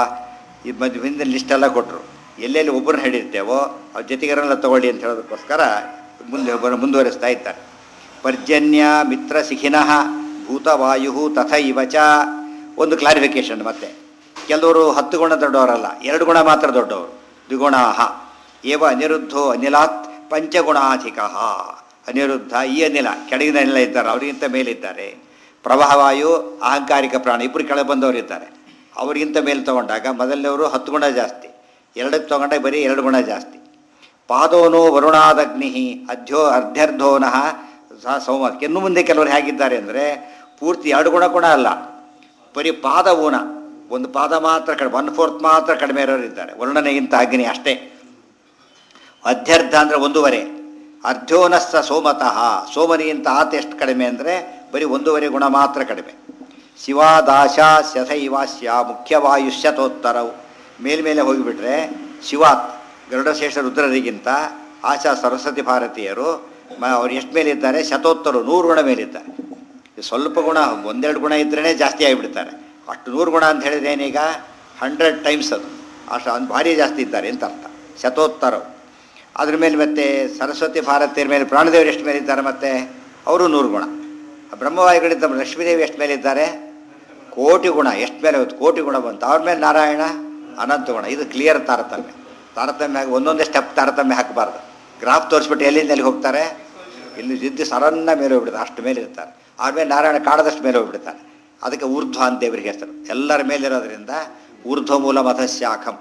ಈ ಹಿಂದೆ ಲಿಸ್ಟೆಲ್ಲ ಕೊಟ್ಟರು. ಎಲ್ಲೆಲ್ಲಿ ಒಬ್ಬರನ್ನ ಹಿಡಿರ್ತೇವೋ ಅವ್ರ ಜೊತೆಗಾರನ್ನೆಲ್ಲ ತಗೊಳ್ಳಿ ಅಂತ ಹೇಳೋದಕ್ಕೋಸ್ಕರ ಮುಂದುವರಿಸ್ತಾ ಇದ್ದಾರೆ. ಪರ್ಜನ್ಯ ಮಿತ್ರ ಶಿಖಿನಃ ಭೂತವಾಯು ತಥೈವ ಚ. ಒಂದು ಕ್ಲಾರಿಫಿಕೇಶನ್ ಮತ್ತೆ. ಕೆಲವರು 10 ಗುಣ ದೊಡ್ಡವರಲ್ಲ, 2 ಗುಣ ಮಾತ್ರ ದೊಡ್ಡವರು. ದ್ವಿಗುಣಾಹ ಏವ ಅನಿರುದ್ಧೋ ಅನಿಲಾತ್ ಪಂಚಗುಣಾಧಿಕ. ಅನಿರುದ್ಧ ಈ ಅನಿಲ, ಕೆಳಗಿನ ಅನಿಲ ಇದ್ದಾರೆ, ಅವರಿಗಿಂತ ಮೇಲಿದ್ದಾರೆ. ಪ್ರವಾಹವಾಯು ಅಹಂಕಾರಿಕ ಪ್ರಾಣ, ಇಬ್ಬರು ಕೆಳಗೆ ಬಂದವರು ಇದ್ದಾರೆ. ಅವರಿಗಿಂತ ಮೇಲೆ ತೊಗೊಂಡಾಗ ಮೊದಲನೇವರು 10 ಗುಣ ಜಾಸ್ತಿ, 2ಕ್ಕೆ ತೊಗೊಂಡಾಗ ಬರೀ 2 ಗುಣ ಜಾಸ್ತಿ. ಪಾದೋನೋ ವರುಣಾದಗ್ನಿ ಅರ್ಧ್ಯರ್ಧೋನಃ ಸೌಮ. ಇನ್ನು ಮುಂದೆ ಕೆಲವರು ಹೇಗಿದ್ದಾರೆ ಅಂದರೆ ಪೂರ್ತಿ 2 ಗುಣ ಕೂಡ ಅಲ್ಲ, ಬರೀ ಪಾದ ಊನ, ಒಂದು ಪಾದ ಮಾತ್ರ ಕಡಿಮೆ, 1/4 ಮಾತ್ರ ಕಡಿಮೆ ಇರೋರು ಇದ್ದಾರೆ. ವರ್ಣನೆಗಿಂತ ಅಗ್ನಿ ಅಷ್ಟೇ. ಅಧ್ಯರ್ಧ ಅಂದರೆ 1.5. ಅರ್ಧೋನಸ್ಸ ಸೋಮತಃ, ಸೋಮನಿಗಿಂತ ಆತ ಎಷ್ಟು ಕಡಿಮೆ ಅಂದರೆ ಬರೀ 1.5 ಗುಣ ಮಾತ್ರ ಕಡಿಮೆ. ಶಿವಾದಾಶ ಶಥೈವಾಸ್ಯ ಮುಖ್ಯವಾಯುಷ್ಯತೋತ್ತರವು. ಮೇಲ್ಮೇಲೆ ಹೋಗಿಬಿಟ್ರೆ ಶಿವಾತ್ ಗರುಡಶೇಷ ರುದ್ರರಿಗಿಂತ ಆಶಾ ಸರಸ್ವತಿ ಭಾರತೀಯರು ಅವ್ರು ಎಷ್ಟು ಮೇಲಿದ್ದಾರೆ, ಶತೋತ್ತರು 100 ಗುಣ ಮೇಲಿದ್ದಾರೆ. ಸ್ವಲ್ಪ ಗುಣ 1-2 ಗುಣ ಇದ್ರೇ ಜಾಸ್ತಿ ಆಗಿಬಿಡ್ತಾರೆ. ಅಷ್ಟು 100 ಗುಣ ಅಂತ ಹೇಳಿದ್ರೆ ಏನೀಗ 100 ಟೈಮ್ಸ್ ಅದು, ಅಷ್ಟು ಭಾರಿ ಜಾಸ್ತಿ ಇದ್ದಾರೆ ಅಂತ ಅರ್ಥ. ಶತೋತ್ತರವು. ಅದ್ರ ಮೇಲೆ ಮತ್ತೆ ಸರಸ್ವತಿ ಭಾರತೀಯರ ಮೇಲೆ ಪ್ರಾಣದೇವರು ಎಷ್ಟು ಮೇಲಿದ್ದಾರೆ, ಮತ್ತೆ ಅವರು 100 ಗುಣ. ಬ್ರಹ್ಮವಾಯುಗಳಿಂದ ಲಕ್ಷ್ಮೀದೇವಿ ಎಷ್ಟು ಮೇಲಿದ್ದಾರೆ, 1,000,000 ಗುಣ. ಎಷ್ಟು ಮೇಲೆ ಹೋಯ್ತು, 1,000,000 ಗುಣ ಬಂತು. ಅವ್ರ ಮೇಲೆ ನಾರಾಯಣ ಅನಂತ ಗುಣ. ಇದು ಕ್ಲಿಯರ್ ತಾರತಮ್ಯ. ತಾರತಮ್ಯ ಒಂದೊಂದೇ ಸ್ಟೆಪ್ ತಾರತಮ್ಯ ಹಾಕಬಾರ್ದು. ಗ್ರಾಫ್ ತೋರಿಸ್ಬಿಟ್ಟು ಎಲ್ಲಿಂದ ಎಲ್ಲಿ ಹೋಗ್ತಾರೆ, ಇಲ್ಲಿ ಇದ್ದು ಸರನ್ನ ಮೇಲೆ ಹೋಗ್ಬಿಡ್ತಾರೆ, ಅಷ್ಟು ಮೇಲೆ ಇರ್ತಾರೆ. ಆಮೇಲೆ ನಾರಾಯಣ ಕಾಡದಷ್ಟು ಮೇಲೆ ಹೋಗ್ಬಿಡ್ತಾರೆ. ಅದಕ್ಕೆ ಊರ್ಧ್ವ ಅಂತ ದೇವರಿಗೆ ಹೆಸರು. ಎಲ್ಲರ ಮೇಲಿರೋದ್ರಿಂದ ಊರ್ಧ್ವ ಮೂಲ ಮತಸ್ಯಾಖಂ.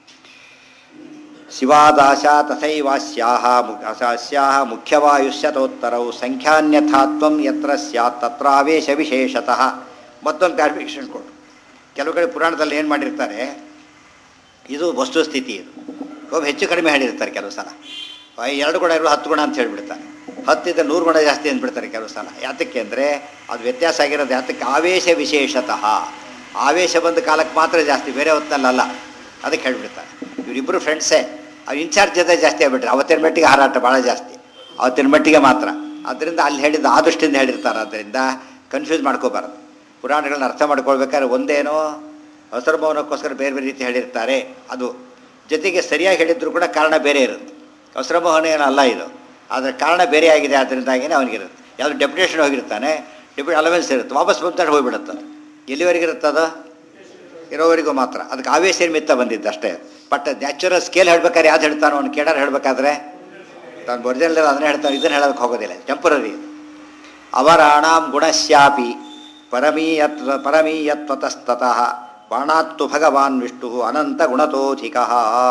ಶಿವಾದಾಶ ತಥೈವಾಸ್ಯಾಹ ಮುಖ್ಯವಾಯುಷ್ಯತೋತ್ತರವು ಸಂಖ್ಯಾನ್ಯಥಾತ್ವಂ ಯತ್ರ ಸ್ಯಾತ್ ತತ್ರ ಆವೇಶ ವಿಶೇಷತಃ. ಮತ್ತೊಂದು ಕ್ಲಾರಿಫಿಕೇಶನ್ ಕೊಟ್ಟು, ಕೆಲವು ಕಡೆ ಪುರಾಣದಲ್ಲಿ ಏನು ಮಾಡಿರ್ತಾರೆ, ಇದು ವಸ್ತುಸ್ಥಿತಿ. ಇದು ಒಬ್ಬ ಹೆಚ್ಚು ಕಡಿಮೆ ಹೇಳಿರ್ತಾರೆ ಕೆಲವು ಸಲ. 2 ಗುಣ ಇರೋ 10 ಗುಣ ಅಂತ ಹೇಳಿಬಿಡ್ತಾರೆ. 10 ಇದ್ದರೆ 100 ಗುಣ ಜಾಸ್ತಿ ಅಂದ್ಬಿಡ್ತಾರೆ ಕೆಲವು ಸಲ. ಯಾತಕ್ಕೆ ಅಂದರೆ ಅದು ವ್ಯತ್ಯಾಸ ಆಗಿರೋದು. ಯಾತಕ್ಕೆ? ಆವೇಶ ವಿಶೇಷತಃ. ಆವೇಶ ಬಂದ ಕಾಲಕ್ಕೆ ಮಾತ್ರ ಜಾಸ್ತಿ, ಬೇರೆ ಹೊತ್ತಲ್ಲ. ಅದಕ್ಕೆ ಹೇಳಿಬಿಡ್ತಾರೆ. ಇವರಿಬ್ಬರು ಫ್ರೆಂಡ್ಸೇ, ಅವ್ರು ಇನ್ಚಾರ್ಜ್ ಜೊತೆ ಜಾಸ್ತಿ ಆಗಿಬಿಟ್ರೆ ಅವತ್ತಿನ ಮಟ್ಟಿಗೆ ಹಾರಾಟ ಭಾಳ ಜಾಸ್ತಿ, ಅವತ್ತಿನ ಮಟ್ಟಿಗೆ ಮಾತ್ರ. ಆದ್ದರಿಂದ ಅಲ್ಲಿ ಹೇಳಿದ್ದು ಆ ದೃಷ್ಟಿಯಿಂದ ಹೇಳಿರ್ತಾರೆ. ಆದ್ದರಿಂದ ಕನ್ಫ್ಯೂಸ್ ಮಾಡ್ಕೋಬಾರ್ದು. ಪುರಾಣಗಳನ್ನ ಅರ್ಥ ಮಾಡ್ಕೊಳ್ಬೇಕಾದ್ರೆ ಒಂದೇನೋ ಅವಸರಮೋಹನಕ್ಕೋಸ್ಕರ ಬೇರೆ ಬೇರೆ ರೀತಿ ಹೇಳಿರ್ತಾರೆ. ಅದು ಜೊತೆಗೆ ಸರಿಯಾಗಿ ಹೇಳಿದ್ರು ಕೂಡ ಕಾರಣ ಬೇರೆ ಇರುತ್ತೆ. ಅವಸರಮೋಹನ ಏನಲ್ಲ ಇದು, ಆದರೆ ಕಾರಣ ಬೇರೆ ಆಗಿದೆ. ಆದ್ದರಿಂದಾಗಿಯೇ ಅವನಿಗಿರುತ್ತೆ. ಯಾವುದು ಡೆಪ್ಯುಟೇಷನ್ ಹೋಗಿರ್ತಾನೆ, ಅಲವೆನ್ಸ್ ಇರುತ್ತೆ, ವಾಪಸ್ ಬಂದು ಹೋಗಿಬಿಡುತ್ತೆ. ಎಲ್ಲಿವರೆಗೆ ಇರುತ್ತದು, ಇರೋವರೆಗೂ ಮಾತ್ರ. ಅದಕ್ಕೆ ಆವೇಶ ನಿಮಿತ್ತ ಬಂದಿದ್ದು ಅಷ್ಟೇ. ಬಟ್ ನ್ಯಾಚುರಲ್ ಸ್ಕೇಲ್ ಹೇಳ್ಬೇಕಾದ್ರೆ ಯಾವ್ದು ಹೇಳ್ತಾನೋ, ಅವ್ನು ಕೇಳಾರು ಹೇಳಬೇಕಾದ್ರೆ ತಾನು ಒರಿಜಿನಲ್ ಅದನ್ನೇ ಹೇಳ್ತಾನೆ, ಇದನ್ನು ಹೇಳೋದಕ್ಕೆ ಹೋಗೋದಿಲ್ಲ. ಟೆಂಪರರಿ. ಅವರಾಣಾಂ ಗುಣಶ್ಯಾಪಿ ಪರಮೀಯತ್ವತಸ್ತತಃ ಬಾಣಾತ್ತು ಭಗವಾನ್ ವಿಷ್ಣು ಅನಂತ ಗುಣತೋಧಿಕ.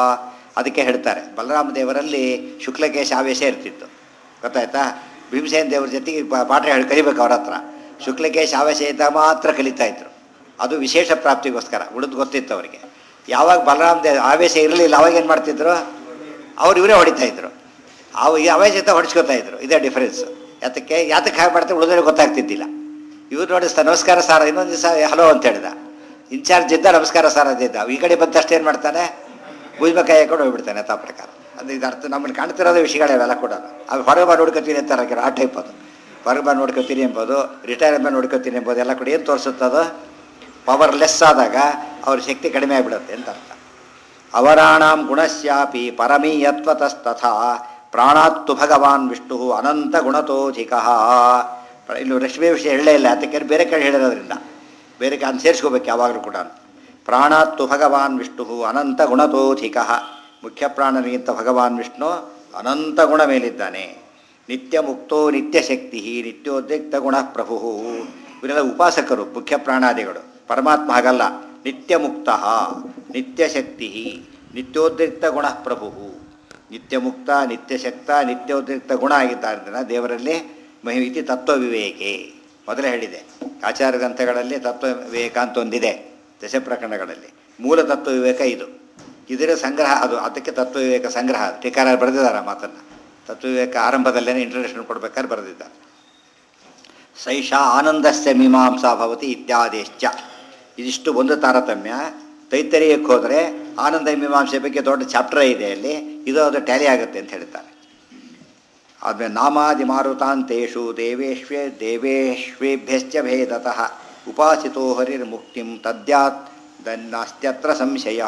ಅದಕ್ಕೆ ಹೇಳ್ತಾರೆ ಬಲರಾಮ ದೇವರಲ್ಲಿ ಶುಕ್ಲಕೇಶ ಆವೇಶ ಇರ್ತಿತ್ತು, ಗೊತ್ತಾಯ್ತಾ. ಭೀಮಸೇನ ದೇವರ ಜೊತೆಗೆ ಪಾಠ ಹೇಳಿ ಕಲಿಬೇಕು ಅವ್ರ ಹತ್ರ. ಶುಕ್ಲಕೇಶ ಆವೇಶ ಇದ್ದಾಗ ಮಾತ್ರ ಕಲಿತಾ ಇದ್ರು, ಅದು ವಿಶೇಷ ಪ್ರಾಪ್ತಿಗೋಸ್ಕರ. ಉಳಿದು ಗೊತ್ತಿತ್ತು ಅವರಿಗೆ. ಯಾವಾಗ ಬಲರಾಮ ದೇವ ಆವೇಶ ಇರಲಿಲ್ಲ ಅವಾಗ ಏನು ಮಾಡ್ತಿದ್ರು, ಅವ್ರು ಇವರೇ ಹೊಡಿತಾ ಇದ್ರು. ಈ ಆವೇಶ ಹೊಡಿಸ್ಕೊತಾ ಇದ್ರು. ಇದೇ ಡಿಫ್ರೆನ್ಸ್. ಯಾತಕ್ಕೆ ಹಾಗೆ ಮಾಡ್ತಾರೆ ಉಳಿದ್ರೆ ಗೊತ್ತಾಗ್ತಿದ್ದಿಲ್ಲ. ಇವ್ರು ನೋಡಿಸ್ತಾ ನಮಸ್ಕಾರ ಸಾರ, ಇನ್ನೊಂದು ದಿವಸ ಹಲೋ ಅಂತ ಹೇಳಿದ. ಇನ್ಚಾರ್ಜ್ ಇದ್ದ ನಮಸ್ಕಾರ ಸಾರ ಅದಿದ್ದ. ಈ ಕಡೆ ಬಂದಷ್ಟು ಏನು ಮಾಡ್ತಾನೆ, ಭೂಜ್ಮಕಾಯಿ ಹಾಕೊಂಡು ಹೋಗ್ಬಿಡ್ತಾನೆ ಯಥಾ ಪ್ರಕಾರ. ಅದು ಇದು ಅರ್ಥ ನಮ್ಮನ್ನು ಕಾಣ್ತಿರೋದು ವಿಷಯಗಳೇ ಅವೆಲ್ಲ ಕೂಡ. ಅದು ಹೊರಗೆ ಬಾ ನೋಡ್ಕೊತೀನಿ ಅಂತಾರೆ ಆ ಟೈಪ್. ಅದು ಹೊರಗೆ ಬಾ ನೋಡ್ಕೊತೀನಿ ಎಂಬುದು, ರಿಟೈರ್ಮೆಂಟ್ ನೋಡ್ಕೊತೀನಿ ಎಂಬುದು ಎಲ್ಲ ಕೂಡ ಏನು ತೋರಿಸುತ್ತದು, ಪವರ್ಲೆಸ್ ಆದಾಗ ಅವ್ರ ಶಕ್ತಿ ಕಡಿಮೆ ಆಗಿಬಿಡುತ್ತೆ ಅಂತ ಅರ್ಥ. ಅವರಾಣಾಂ ಗುಣಸ್ಯಾಪಿ ಪರಮೀಯತ್ವತಸ್ತಥಾ ಪ್ರಾಣಾತ್ತು ಭಗವಾನ್ ವಿಷ್ಣು ಅನಂತ ಗುಣತೋಧಿಕ. ಇನ್ನು ಲಕ್ಷ್ಮೀ ವಿಷಯ ಹೇಳಲೇ ಇಲ್ಲ, ಅದಕ್ಕೆ ಬೇರೆ ಕಡೆ ಹೇಳಿರೋದ್ರಿಂದ ಬೇರೆ ಕಡೆ ಸೇರಿಸ್ಕೋಬೇಕು ಯಾವಾಗಲೂ ಕೂಡ. ಪ್ರಾಣಾತ್ತು ಭಗವಾನ್ ವಿಷ್ಣು ಅನಂತ ಗುಣತೋಧಿಕ. ಮುಖ್ಯ ಪ್ರಾಣನಿಗಿಂತ ಭಗವಾನ್ ವಿಷ್ಣು ಅನಂತ ಗುಣ ಮೇಲಿದ್ದಾನೆ. ನಿತ್ಯ ಮುಕ್ತೋ ನಿತ್ಯ ಶಕ್ತಿ ನಿತ್ಯೋದ್ರಿಕ್ತ ಗುಣ ಪ್ರಭು. ಇವರೆಲ್ಲ ಉಪಾಸಕರು, ಮುಖ್ಯ ಪ್ರಾಣಾದಿಗಳು. ಪರಮಾತ್ಮ ಹಾಗಲ್ಲ, ನಿತ್ಯ ಮುಕ್ತ ನಿತ್ಯ ಶಕ್ತಿ ನಿತ್ಯೋದ್ರಿಕ್ತ ಗುಣ ಪ್ರಭು. ನಿತ್ಯ ಮುಕ್ತ ನಿತ್ಯ ಶಕ್ತ ನಿತ್ಯೋದ್ರಿಕ್ತ ಗುಣ ಆಗಿದ್ದಾರೆ ದೇವರಲ್ಲಿ. ಮಹಿಮಿತಿ ತತ್ವ ವಿವೇಕೆ ಮೊದಲೇ ಹೇಳಿದೆ. ಆಚಾರ್ಯ ಗ್ರಂಥಗಳಲ್ಲಿ ತತ್ವ ವಿವೇಕ ಅಂತ ಒಂದಿದೆ, ದಶ ಪ್ರಕರಣಗಳಲ್ಲಿ. ಮೂಲ ತತ್ವ ವಿವೇಕ ಇದು, ಇದರ ಸಂಗ್ರಹ ಅದು. ಅದಕ್ಕೆ ತತ್ವ ವಿವೇಕ ಸಂಗ್ರಹ. ಟೀಕಾರ ಬರೆದಿದ್ದಾರೆ ಮಾತನ್ನು. ತತ್ವ ವಿವೇಕ ಆರಂಭದಲ್ಲೇ ಇಂಟ್ರಡಕ್ಷನ್ ಕೊಡ್ಬೇಕಾದ್ರೆ ಬರೆದಿದ್ದಾರೆ. ಸೈಷಾ ಆನಂದಸ್ಯ ಮೀಮಾಂಸಾ ಭವತಿ ಇತ್ಯಾದಿಶ್ಚ. ಇದಿಷ್ಟು ಒಂದು ತಾರತಮ್ಯ. ತೈತರಿಯಕ್ಕೆ ಹೋದರೆ ಆನಂದ ಮೀಮಾಂಸೆ ಬಗ್ಗೆ ದೊಡ್ಡ ಚಾಪ್ಟರೇ ಇದೆ ಅಲ್ಲಿ, ಇದು ಅದು ಟ್ಯಾಲಿ ಆಗುತ್ತೆ ಅಂತ ಹೇಳ್ತಾರೆ. ಆದಮೇಲೆ ನಾಮಾದಿ ಮಾರುತಾಂತೇಷು ದೇವೇಶ್ವೇಭ್ಯಶ್ಚ ಭೇದತಃ ಉಪಾಸಿತೋ ಹರಿರ್ಮುಕ್ತಿಂ ತದ್ಯಾತ್ ನಾಸ್ತ್ಯತ್ರ ಸಂಶಯ.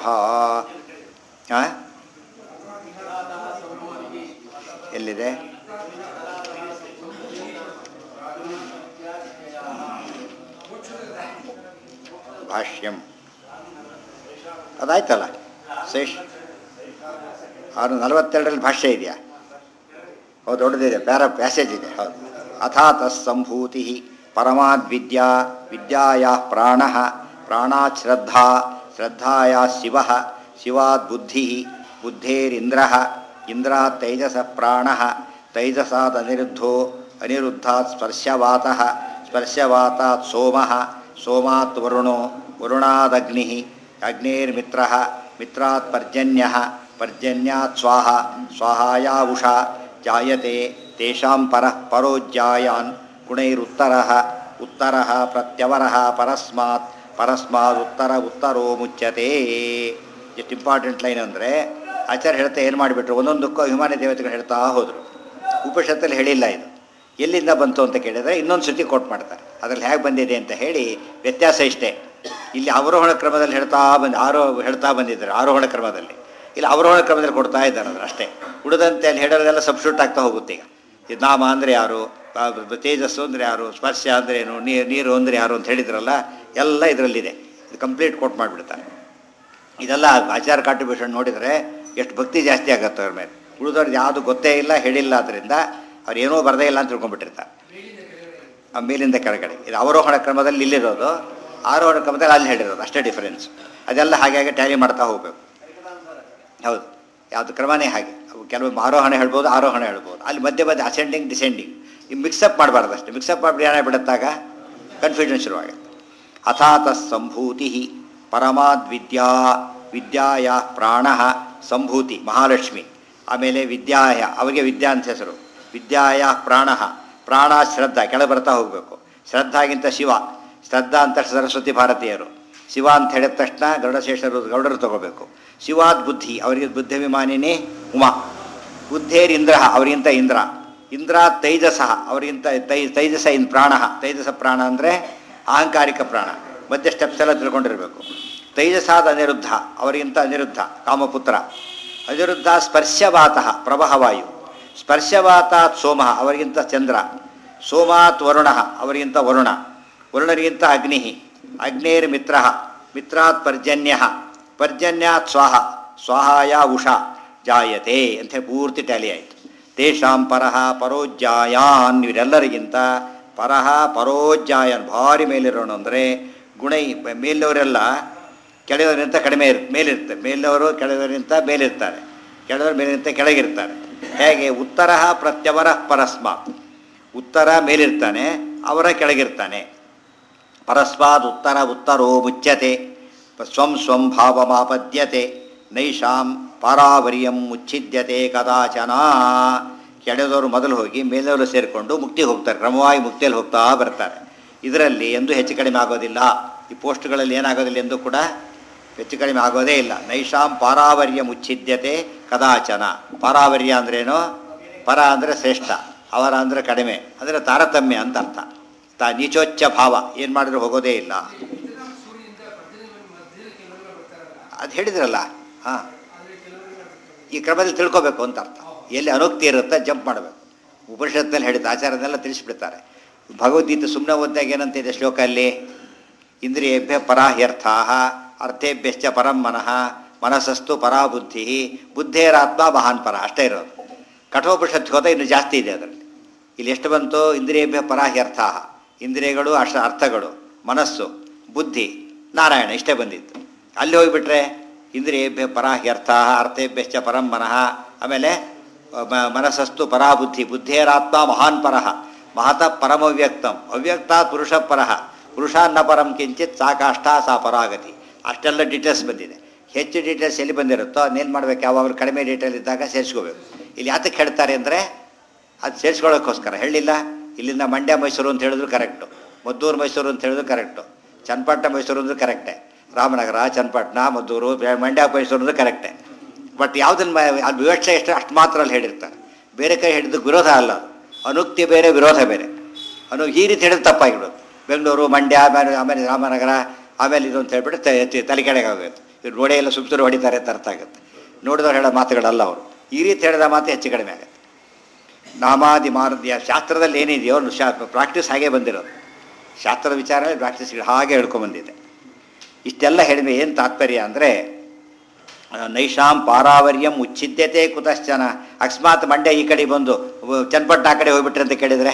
ಎಲ್ಲಿದೆ ಭಾಷ್ಯಂ? ಅದಾಯ್ತಲ್ಲ, 642ರಲ್ಲಿ ಭಾಷ್ಯ ಇದೆಯಾ? ಹೌದು, ದೊಡ್ಡದಿದೆ, ಪ್ಯಾಸೇಜ್ ಇದೆ. ಹೌದು. ಅಥಾತ ಸಂಭೂತಿ ಪರಮಾದ್ವಿದ್ಯಾ ವಿದ್ಯಾಯ ಪ್ರಾಣ ಪ್ರಾಣಾತ್ ಶ್ರದ್ಧಾ ಶ್ರದ್ಧಾಯ ಶಿವ ಶಿವಾತ್ ಬುದ್ಧಿ ಬುದ್ಧೇರಿಂದ್ರ ಇಂದ್ರಾತ್ ತೈಜಸ ಪ್ರಾಣ ತೈಜಸಾತ್ ಅನಿರುದ್ಧೋ ಅನಿರುದ್ಧಾತ್ ಸ್ಪರ್ಶವಾತಃ ಸ್ಪರ್ಶವಾತಾತ್ ಸೋಮಃ ಸೋಮಾತ್ ವರುಣೋ ವರುಣಾದಗ್ನಿ ಅಗ್ನೇರ್ಮಿತ್ರ ಮಿತ್ರಾತ್ ಪರ್ಜನ್ಯಃ ಪರ್ಜನ್ಯಾತ್ ಸ್ವಾಹ ಸ್ವಾಹಾಯಾ ಉಷಾ ಜಾಯತೆ ತೇಷಾಂ ಪರಃ ಪರೋಜ್ಜಾಯಾನ್ ಗುಣೈರುತ್ತರಃ ಉತ್ತರಃ ಪ್ರತ್ಯವರಃ ಪರಸ್ಮಾತ್ ಪರಸ್ಮಾತ್ ಉತ್ತರ ಉತ್ತರೋ ಮುಚ್ಯತೆ. ಎಷ್ಟು ಇಂಪಾರ್ಟೆಂಟ್ ಲೈನ್ ಅಂದರೆ, ಆಚಾರ್ಯ ಹೇಳ್ತಾ ಏನು ಮಾಡಿಬಿಟ್ರು, ಒಂದೊಂದಕ್ಕೂ ಅಭಿಮಾನಿ ದೇವತೆಗಳು ಹೇಳ್ತಾ ಹೋದರು. ಉಪನಿಷತ್ತಲ್ಲಿ ಹೇಳಿಲ್ಲ ಇದು. ಎಲ್ಲಿಂದ ಬಂತು ಅಂತ ಕೇಳಿದರೆ ಇನ್ನೊಂದು ಶ್ರುತಿ ಕೋಟ್ ಮಾಡ್ತಾರೆ. ಅದರಲ್ಲಿ ಹೇಗೆ ಬಂದಿದೆ ಅಂತ ಹೇಳಿ ವ್ಯತ್ಯಾಸ ಇಷ್ಟೇ. ಇಲ್ಲಿ ಅವರೋಹಣ ಕ್ರಮದಲ್ಲಿ ಹೇಳ್ತಾ ಬಂದಿದ್ದಾರೆ ಆರೋಹಣ ಕ್ರಮದಲ್ಲಿ. ಇಲ್ಲಿ ಅವರೋಹಣ ಕ್ರಮದಲ್ಲಿ ಕೊಡ್ತಾ ಇದ್ದಾರೆ ಅದನ್ನು ಅಷ್ಟೇ. ಉಳಿದಂತೆ ಅಲ್ಲಿ ಹೇಳೋದೆಲ್ಲ ಸಬ್ಸ್ಟ್ಯೂಟ್ ಆಗ್ತಾ ಹೋಗುತ್ತೆ. ಈಗ ಇದು ನಾಮ ಅಂದರೆ ಯಾರು, ತೇಜಸ್ಸು ಅಂದರೆ ಯಾರು, ಸ್ಪರ್ಶ ಅಂದರೆ ಏನು, ನೀರು ಅಂದರೆ ಯಾರು ಅಂತ ಹೇಳಿದ್ರಲ್ಲ, ಎಲ್ಲ ಇದರಲ್ಲಿದೆ. ಇದು ಕಂಪ್ಲೀಟ್ ಕೋಟ್ ಮಾಡಿಬಿಡ್ತಾರೆ. ಇದೆಲ್ಲ ಆಚಾರ ಕಾಂಟ್ರಿಬ್ಯೂಷನ್ ನೋಡಿದರೆ ಎಷ್ಟು ಭಕ್ತಿ ಜಾಸ್ತಿ ಆಗುತ್ತೆ ಅವ್ರ ಮೇಲೆ. ಉಳಿದವ್ರಿಗೆ ಯಾವುದು ಗೊತ್ತೇ ಇಲ್ಲ, ಹೇಳಿಲ್ಲ, ಆದ್ದರಿಂದ ಅವ್ರು ಏನೂ ಬರದೇ ಇಲ್ಲ ಅಂತ ತಿಳ್ಕೊಂಡ್ಬಿಟ್ಟಿರ್ತಾರೆ. ಆ ಮೇಲಿಂದ ಕೆಳಗಡೆ ಇದು ಅವರೋಹಣ ಕ್ರಮದಲ್ಲಿ ಇಲ್ಲಿರೋದು, ಆರೋಹಣ ಕ್ರಮದಲ್ಲಿ ಅಲ್ಲಿ ಹೇಳಿರೋದು, ಅಷ್ಟೇ ಡಿಫರೆನ್ಸ್. ಅದೆಲ್ಲ ಹಾಗೆ ಟ್ಯಾಲಿ ಮಾಡ್ತಾ ಹೋಗಬೇಕು. ಹೌದು, ಯಾವುದು ಕ್ರಮನೇ ಹಾಗೆ. ಕೆಲವೊಮ್ಮೆ ಆರೋಹಣ ಹೇಳ್ಬೋದು, ಆರೋಹಣ ಹೇಳ್ಬೋದು, ಅಲ್ಲಿ ಮಧ್ಯೆ ಅಸೆಂಡಿಂಗ್ ಡಿಸೆಂಡಿಂಗ್. ಈ ಮಿಕ್ಸಪ್ ಮಾಡಬಾರ್ದು ಅಷ್ಟೇ. ಮಿಕ್ಸಪ್ ಮಾಡಿಬಿಟ್ಟು ಏನಾಗ್ಬಿಡುತ್ತಾಗ ಕನ್ಫ್ಯೂಷನ್ ಶುರುವಾಗುತ್ತೆ. ಅಥಾತ ಸಂಭೂತಿ ಪರಮಾದ್ವಿದ್ಯಾ ವಿದ್ಯಾಯ ಪ್ರಾಣ ಸಂಭೂತಿ ಮಹಾಲಕ್ಷ್ಮಿ. ಆಮೇಲೆ ವಿದ್ಯಾಯ, ಅವರಿಗೆ ವಿದ್ಯಾ ಅಂತ ಹೆಸರು. ವಿದ್ಯಾಯ ಪ್ರಾಣ ಪ್ರಾಣ ಶ್ರದ್ಧಾ, ಕೆಳಗೆ ಬರ್ತಾ ಹೋಗಬೇಕು. ಶ್ರದ್ಧಾಗಿಂತ ಶಿವ, ಶ್ರದ್ಧಾ ಅಂತ ಸರಸ್ವತಿ ಭಾರತೀಯರು. ಶಿವ ಅಂತ ಹೇಳಿದ ತಕ್ಷಣ ಗರುಡಶೇಷರು ಗೌಡರು ತಗೋಬೇಕು. ಶಿವಾದ್ ಬುದ್ಧಿ, ಅವರಿಗೆ ಬುದ್ಧಿಭಿಮಾನಿನಿ ಉಮಾ. ಬುದ್ಧೇರಿಂದ್ರ, ಅವರಿಗಿಂತ ಇಂದ್ರ. ಇಂದ್ರ ತೈಜಸ, ಅವರಿಗಿಂತ ತೈಜಸ ಇನ್ ಪ್ರಾಣ. ತೈಜಸ ಪ್ರಾಣ ಅಂದರೆ ಅಹಂಕಾರಿಕ ಪ್ರಾಣ. ಮಧ್ಯೆ ಸ್ಟೆಪ್ಸ್ ಎಲ್ಲ ತಿಳ್ಕೊಂಡಿರಬೇಕು. ತೈಜಸಾದ ಅನಿರುದ್ಧ, ಅವರಿಗಿಂತ ಅನಿರುದ್ಧ ಕಾಮಪುತ್ರ. ಅನಿರುದ್ಧ ಸ್ಪರ್ಶವಾತಃ ಪ್ರಭಹವಾಯು. ಸ್ಪರ್ಶವಾತಾತ್ ಸೋಮಃ, ಅವರಿಗಿಂತ ಚಂದ್ರ. ಸೋಮಾತ್ ವರುಣ, ಅವರಿಗಿಂತ ವರುಣ. ವರುಣರಿಗಿಂತ ಅಗ್ನಿ. ಅಗ್ನೇರ್ ಮಿತ್ರ, ಮಿತ್ರಾತ್ ಪರ್ಜನ್ಯ, ಪರ್ಜನ್ಯಾತ್ ಸ್ವಾಹ, ಸ್ವಾಹಾಯ ಉಷಾ ಜಾಯತೆ ಅಂಥೇಳಿ ಪೂರ್ತಿ ಟ್ಯಾಲಿ ಆಯಿತು. ತೇಷಾಂ ಪರಃ ಪರೋಜ್ಜಾಯಾನ್, ಇವರೆಲ್ಲರಿಗಿಂತ ಪರಃ ಪರೋಜ್ಜಾಯನ್, ಭಾರಿ ಮೇಲಿರೋಣ ಅಂದರೆ ಗುಣೈ. ಮೇಲಿನವರೆಲ್ಲ ಕೆಳವರಿಗಿಂತ ಕಡಿಮೆ ಮೇಲಿರ್ತಾರೆ, ಮೇಲಿನವರು ಕೆಳವರಿಗಿಂತ ಮೇಲಿರ್ತಾರೆ. ಕೆಳದವ್ರು ಮೇಲಿನಂತೆ ಕೆಳಗಿರ್ತಾರೆ. ಹೇಗೆ ಉತ್ತರ ಪ್ರತ್ಯವರ ಪರಸ್ಮಾತ್, ಉತ್ತರ ಮೇಲಿರ್ತಾನೆ, ಅವರ ಕೆಳಗಿರ್ತಾನೆ. ಪರಸ್ಮಾದ್ ಉತ್ತರ ಉತ್ತರೋ ಮುಚ್ಯತೆ ಸ್ವಂ ಸ್ವಂ ಭಾವಮಾಪದ್ಯತೆ ನೈಷಾಂ ಪಾರಾವರ್ಯಂ ಮುಚ್ಛಿದ್ಯತೆ ಕದಾಚನ. ಕೆಳದವರು ಮೊದಲು ಹೋಗಿ ಮೇಲವರು ಸೇರಿಕೊಂಡು ಮುಕ್ತಿಗೆ ಹೋಗ್ತಾರೆ, ಕ್ರಮವಾಗಿ ಮುಕ್ತಿಯಲ್ಲಿ ಹೋಗ್ತಾ ಬರ್ತಾರೆ. ಇದರಲ್ಲಿ ಎಂದೂ ಹೆಚ್ಚು ಕಡಿಮೆ ಆಗೋದಿಲ್ಲ. ಈ ಪೋಸ್ಟ್ಗಳಲ್ಲಿ ಏನಾಗೋದಿಲ್ಲ ಎಂದು ಕೂಡ ಹೆಚ್ಚು ಕಡಿಮೆ ಆಗೋದೇ ಇಲ್ಲ. ನೈಷಾಂ ಪಾರಾವರ್ಯ ಮುಚ್ಛಿದ್ಯತೆ ಕದಾಚನ. ಪಾರಾವರ್ಯ ಅಂದ್ರೇನು? ಪರ ಅಂದರೆ ಶ್ರೇಷ್ಠ, ಅವರ ಅಂದರೆ ಕಡಿಮೆ, ಅಂದರೆ ತಾರತಮ್ಯ ಅಂತ ಅರ್ಥ. ನೀಚೋಚ್ಚ ಭಾವ ಏನು ಮಾಡಿದ್ರು ಹೋಗೋದೇ ಇಲ್ಲ. ಅದು ಹೇಳಿದ್ರಲ್ಲ, ಹಾಂ, ಈ ಕ್ರಮದಲ್ಲಿ ತಿಳ್ಕೊಬೇಕು ಅಂತ ಅರ್ಥ. ಎಲ್ಲಿ ಅನುಕ್ತಿ ಇರುತ್ತೆ ಜಂಪ್ ಮಾಡಬೇಕು. ಉಪನಿಷತ್ನಲ್ಲಿ ಹೇಳಿದ ಆಚಾರನೆಲ್ಲ ತಿಳಿಸ್ಬಿಡ್ತಾರೆ. ಭಗವದ್ಗೀತೆ ಸುಮ್ಮನೆ ಓದಿದಾಗ ಏನಂತಿದೆ ಶ್ಲೋಕ ಅಲ್ಲಿ? ಇಂದ್ರಿಯೇಭ್ಯ ಪರಾಹ್ಯರ್ಥಾ ಅರ್ಥೇಭ್ಯಶ್ಚ ಪರಂ ಮನಃ ಮನಸ್ಸಸ್ತು ಪರಾ ಬುದ್ಧಿ ಬುದ್ಧೇರಾತ್ಮ ಮಹಾನ್ ಪರ. ಅಷ್ಟೇ ಇರೋದು. ಕಠೋಪನಿಷತ್ತು ಹೋದ ಇನ್ನು ಜಾಸ್ತಿ ಇದೆ ಅದರಲ್ಲಿ. ಇಲ್ಲಿ ಎಷ್ಟು ಬಂತು? ಇಂದ್ರಿಯೇಭ್ಯ ಪರಾಹ್ಯರ್ಥಾ, ಇಂದ್ರಿಯಗಳು ಅರ್ಥಗಳು, ಮನಸ್ಸು, ಬುದ್ಧಿ, ನಾರಾಯಣ, ಇಷ್ಟೇ ಬಂದಿತ್ತು. ಅಲ್ಲಿ ಹೋಗಿಬಿಟ್ರೆ ಇಂದ್ರಿಯೇಭ್ಯ ಪರಾಹ್ಯರ್ಥಾ ಅರ್ಥೇಭ್ಯಶ್ಚ ಪರಂ ಮನಃ, ಆಮೇಲೆ ಮನಸ್ಸಸ್ತು ಪರಾಬುದ್ಧಿ ಬುದ್ಧೇರಾತ್ಮ ಮಹಾನ್ ಪರಃ ಮಹತಃ ಪರಮವ್ಯಕ್ತಂ ಅವ್ಯಕ್ತಾತ್ ಪುರುಷ ಪರಃ ಪುರುಷಾನ್ನ ಪರಂ ಕಿಂಚಿತ್ ಸಾಕಾಷ್ಠ ಸಾ ಪರಾಗತಿ. ಅಷ್ಟೆಲ್ಲ ಡೀಟೇಲ್ಸ್ ಬಂದಿದೆ. ಹೆಚ್ಚು ಡೀಟೇಲ್ಸ್ ಎಲ್ಲಿ ಬಂದಿರುತ್ತೋ ಅದನ್ನೇನು ಮಾಡಬೇಕು? ಯಾವಾಗಲೂ ಕಡಿಮೆ ಡೀಟೇಲ್ ಇದ್ದಾಗ ಸೇರಿಸ್ಕೋಬೇಕು. ಇಲ್ಲಿ ಯಾತಕ್ಕೆ ಹೇಳ್ತಾರೆ ಅಂದರೆ ಅದು ಸೇರಿಸ್ಕೊಳ್ಳೋಕ್ಕೋಸ್ಕರ ಹೇಳಿಲ್ಲ. ಇಲ್ಲಿಂದ ಮಂಡ್ಯ ಮೈಸೂರು ಅಂತ ಹೇಳಿದ್ರು ಕರೆಕ್ಟು, ಮದ್ದೂರು ಮೈಸೂರು ಅಂತ ಹೇಳಿದ್ರು ಕರೆಕ್ಟು, ಚನ್ನಪಟ್ಟಣ ಮೈಸೂರು ಅಂದ್ರೆ ಕರೆಕ್ಟೇ, ರಾಮನಗರ, ಚನ್ನಪಟ್ಟಣ, ಮದ್ದೂರು, ಮಂಡ್ಯ ಮೈಸೂರು ಅಂದ್ರೆ ಕರೆಕ್ಟೇ. ಬಟ್ ಯಾವುದನ್ನು ಅದು ವಿವಕ್ಷೆ ಎಷ್ಟು ಅಷ್ಟು ಮಾತ್ರ ಅಲ್ಲಿ ಹೇಳಿರ್ತಾರೆ. ಬೇರೆ ಕೈ ಹಿಡಿದಕ್ಕೆ ವಿರೋಧ ಅಲ್ಲ ಅದು. ಅನುಕ್ತಿ ಬೇರೆ, ವಿರೋಧ ಬೇರೆ. ಈ ರೀತಿ ಹೇಳಿದ್ರೆ ತಪ್ಪಾಗಿಬಿಡೋದು. ಬೆಂಗಳೂರು, ಮಂಡ್ಯ, ಆಮೇಲೆ ರಾಮನಗರ, ಆಮೇಲೆ ಇದು ಅಂತ ಹೇಳ್ಬಿಟ್ಟು ತಲೆ ಕೆಳಗೆ ಆಗುತ್ತೆ. ಇವ್ರು ಗೋಡೆ ಎಲ್ಲ ಸುತ್ತೂರು ಹೊಡಿತಾರೆ ಅಂತ ಅರ್ಥ ಆಗುತ್ತೆ. ನೋಡಿದವ್ರು ಹೇಳೋ ಮಾತುಗಳಲ್ಲ ಅವರು. ಈ ರೀತಿ ಹೇಳಿದ ಮಾತು ಹೆಚ್ಚು ಕಡಿಮೆ ಆಗುತ್ತೆ. ನಾಮಾದಿ ಮಾರುದ್ಯ ಶಾಸ್ತ್ರದಲ್ಲಿ ಏನಿದೆಯೋ ಪ್ರಾಕ್ಟೀಸ್ ಹಾಗೇ ಬಂದಿರೋದು. ಶಾಸ್ತ್ರದ ವಿಚಾರ ಪ್ರಾಕ್ಟೀಸ್ ಹಾಗೆ ಹೇಳ್ಕೊಂಬಂದಿದೆ. ಇಷ್ಟೆಲ್ಲ ಹೇಳಿದ ಏನು ತಾತ್ಪರ್ಯ ಅಂದರೆ ನೈಷಾಂ ಪಾರಾವರ್ಯಂ ಉಚ್ಛಿದ್ಯತೆ ಕುತಶ್ಚನ. ಅಕಸ್ಮಾತ್ ಮಂಡ್ಯ ಈ ಕಡೆ ಬಂದು ಚನ್ನಪಟ್ಟಣ ಆ ಕಡೆ ಹೋಗ್ಬಿಟ್ರೆ ಅಂತ ಕೇಳಿದರೆ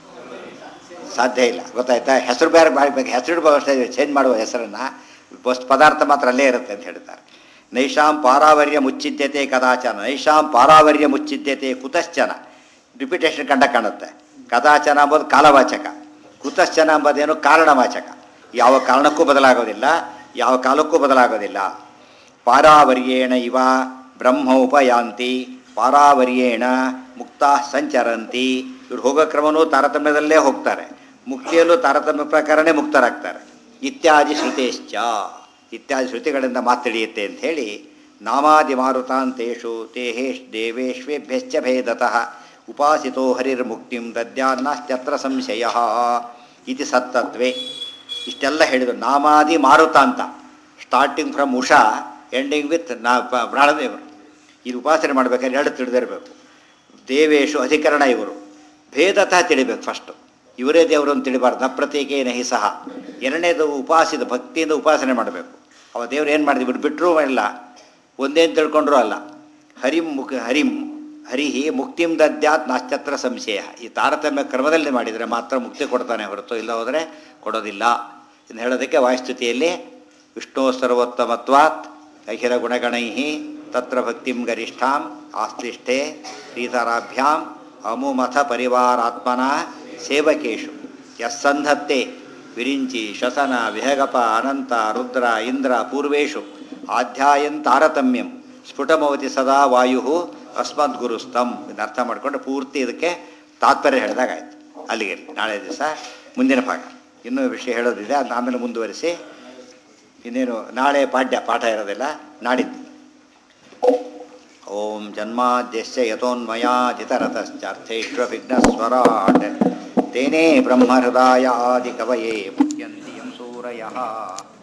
ಸಾಧ್ಯ ಇಲ್ಲ. ಗೊತ್ತಾಯ್ತಾ? ಹೆಸರು ಬೇರೆ ಮಾಡಬೇಕು, ಹೆಸರು ಇಡ್ಬೋದು ಅಷ್ಟೇ, ಚೇಂಜ್ ಮಾಡುವ ಹೆಸರನ್ನು, ಪದಾರ್ಥ ಮಾತ್ರ ಅಲ್ಲೇ ಇರುತ್ತೆ ಅಂತ ಹೇಳ್ತಾರೆ. ನೈಷಾಂ ಪಾರಾವರ್ಯ ಮುಚ್ಚಿದ್ಯತೆ ಕದಾಚನ. ನೈಷಾಂ ಪಾರಾವರ್ಯ ಮುಚ್ಚಿದ್ಯತೆ ಕುತಶ್ಚನ. ರಿಪಿಟೇಷನ್ ಕಾಣುತ್ತೆ. ಕದಾಚನ ಅಂಬೋದು ಕಾಲವಾಚಕ, ಕುತಶ್ಚನ ಅಂಬೋದೇನು ಕಾರಣವಾಚಕ. ಯಾವ ಕಾರಣಕ್ಕೂ ಬದಲಾಗೋದಿಲ್ಲ, ಯಾವ ಕಾಲಕ್ಕೂ ಬದಲಾಗೋದಿಲ್ಲ. ಪಾರಾವರ್ಯೇಣ ಇವ ಬ್ರಹ್ಮೋಪಯಾಂತಿ ಪಾರಾವರ್ಯೇಣ ಮುಕ್ತ ಸಂಚರಂತಿ. ಇವ್ರು ಹೋಗೋ ಕ್ರಮನೂ ತಾರತಮ್ಯದಲ್ಲೇ ಹೋಗ್ತಾರೆ, ಮುಕ್ತಿಯಲ್ಲೂ ತಾರತಮ್ಯ ಪ್ರಕಾರನೇ ಮುಕ್ತರಾಗ್ತಾರೆ. ಇತ್ಯಾದಿ ಶ್ರುತೇಶ್ಚ, ಇತ್ಯಾದಿ ಶ್ರುತಿಗಳಿಂದ ಮಾತಡಿಯುತ್ತೆ ಅಂಥೇಳಿ ನಾಮಾದಿ ಮಾರುತಾಂತೇಷು ತೇಹೇಶ್ ದೇವೇಶ್ವೇಭ್ಯಶ್ಚ ಭೇದತಃ ಉಪಾಸಿತೋ ಹರಿರ್ಮುಕ್ತಿಂ ದದ್ಯಾನ್ನಾಶ್ಚತ್ರ ಸಂಶಯ ಇತಿ ಸತ್ತತ್ವೇ. ಇಷ್ಟೆಲ್ಲ ಹೇಳಿದರು. ನಾಮಾದಿ ಮಾರುತಾಂತ, starting from Usha ending with ಪ್ರಾಣದೇವರು. ಇದು ಉಪಾಸನೆ ಮಾಡಬೇಕಾದ್ರೆ ಎರಡು ತಿಳಿದಿರಬೇಕು. ದೇವೇಶು ಅಧಿಕರಣ ಇವರು, ಭೇದತಃ ತಿಳಿಬೇಕು. ಫಸ್ಟು ಇವರೇ ದೇವರು ಅಂತ ತಿಳಿಬಾರ್ದು. ಅಪ್ರತೀಕೇನ ಹಿ ಸಹ. ಎರಡನೇದು ಉಪಾಸಿತ ಭಕ್ತಿಯಿಂದ ಉಪಾಸನೆ ಮಾಡಬೇಕು. ಅವ ದೇವ್ರು ಏನು ಮಾಡಿದ್ವಿ ಬಿಟ್ಟರೂ ಇಲ್ಲ, ಒಂದೇನು ತಿಳ್ಕೊಂಡ್ರೂ ಅಲ್ಲ. ಹರಿಹಿ ಮುಕ್ತಿಂ ದದ್ಯಾತ್ ನಾಶ್ಚತ್ರ ಸಂಶಯ. ಈ ತಾರತಮ್ಯ ಕ್ರಮದಲ್ಲಿ ಮಾಡಿದರೆ ಮಾತ್ರ ಮುಕ್ತಿ ಕೊಡ್ತಾನೆ ಹೊರತು ಇಲ್ಲ ಹೋದರೆ ಕೊಡೋದಿಲ್ಲ. ಇನ್ನು ಹೇಳೋದಕ್ಕೆ ವಾಯುಸ್ತುತಿಯಲ್ಲಿ ವಿಷ್ಣು ಸರ್ವೋತ್ತಮತ್ವಾತ್ ಅಖಿಲ ಗುಣಗಣೈ ತತ್ರ ಭಕ್ತಿಂ ಗರಿಷ್ಠಾಂ ಆಸ್ತಿಷ್ಠೆ ಶ್ರೀಧರಾಭ್ಯಾಂ ಅಮುಮಥ ಪರಿವಾರಾತ್ಮನ ಸೇವಕೇಶು ಯಸ್ಸಂಧತ್ತೆ ವಿರಿಂಚಿ ಶ್ವಸನ ವಿಹಗಪ ಅನಂತ ರುದ್ರ ಇಂದ್ರ ಪೂರ್ವೇಶು ಆಧ್ಯಾಯನ್ ತಾರತಮ್ಯಂ ಸ್ಫುಟಮವತಿ ಸದಾ ವಾಯು ಅಸ್ಮದ್ಗುರುಸ್ತಂ. ಇದನ್ನು ಅರ್ಥ ಮಾಡಿಕೊಂಡು ಪೂರ್ತಿ ಇದಕ್ಕೆ ತಾತ್ಪರ್ಯ ಹೇಳಿದಾಗಾಯ್ತು. ಅಲ್ಲಿಗೆ ನಾಳೆ ದಿವಸ ಮುಂದಿನ ಭಾಗ ಇನ್ನೂ ವಿಷಯ ಹೇಳೋದಿದೆ, ಅದು ಆಮೇಲೆ ಮುಂದುವರಿಸಿ. ಇನ್ನೇನು ನಾಳೆ ಪಾಠ ಇರೋದಿಲ್ಲ, ನಾಡಿದ್ದು. ಓಂ ಜನ್ಮಾದ್ಯಸ್ಯ ಯತೋನ್ಮಯಾದಿತರತಶ್ಚಾರ್ಥೇಷ್ವವಿಘ್ನಸ್ವರಾಟ್ ತೇನೇ ಬ್ರಹ್ಮಹೃದಾಯ ಆದಿಕವಯೇ ಮುಹ್ಯಂತಿ ಯಂ ಸೂರಯಃ.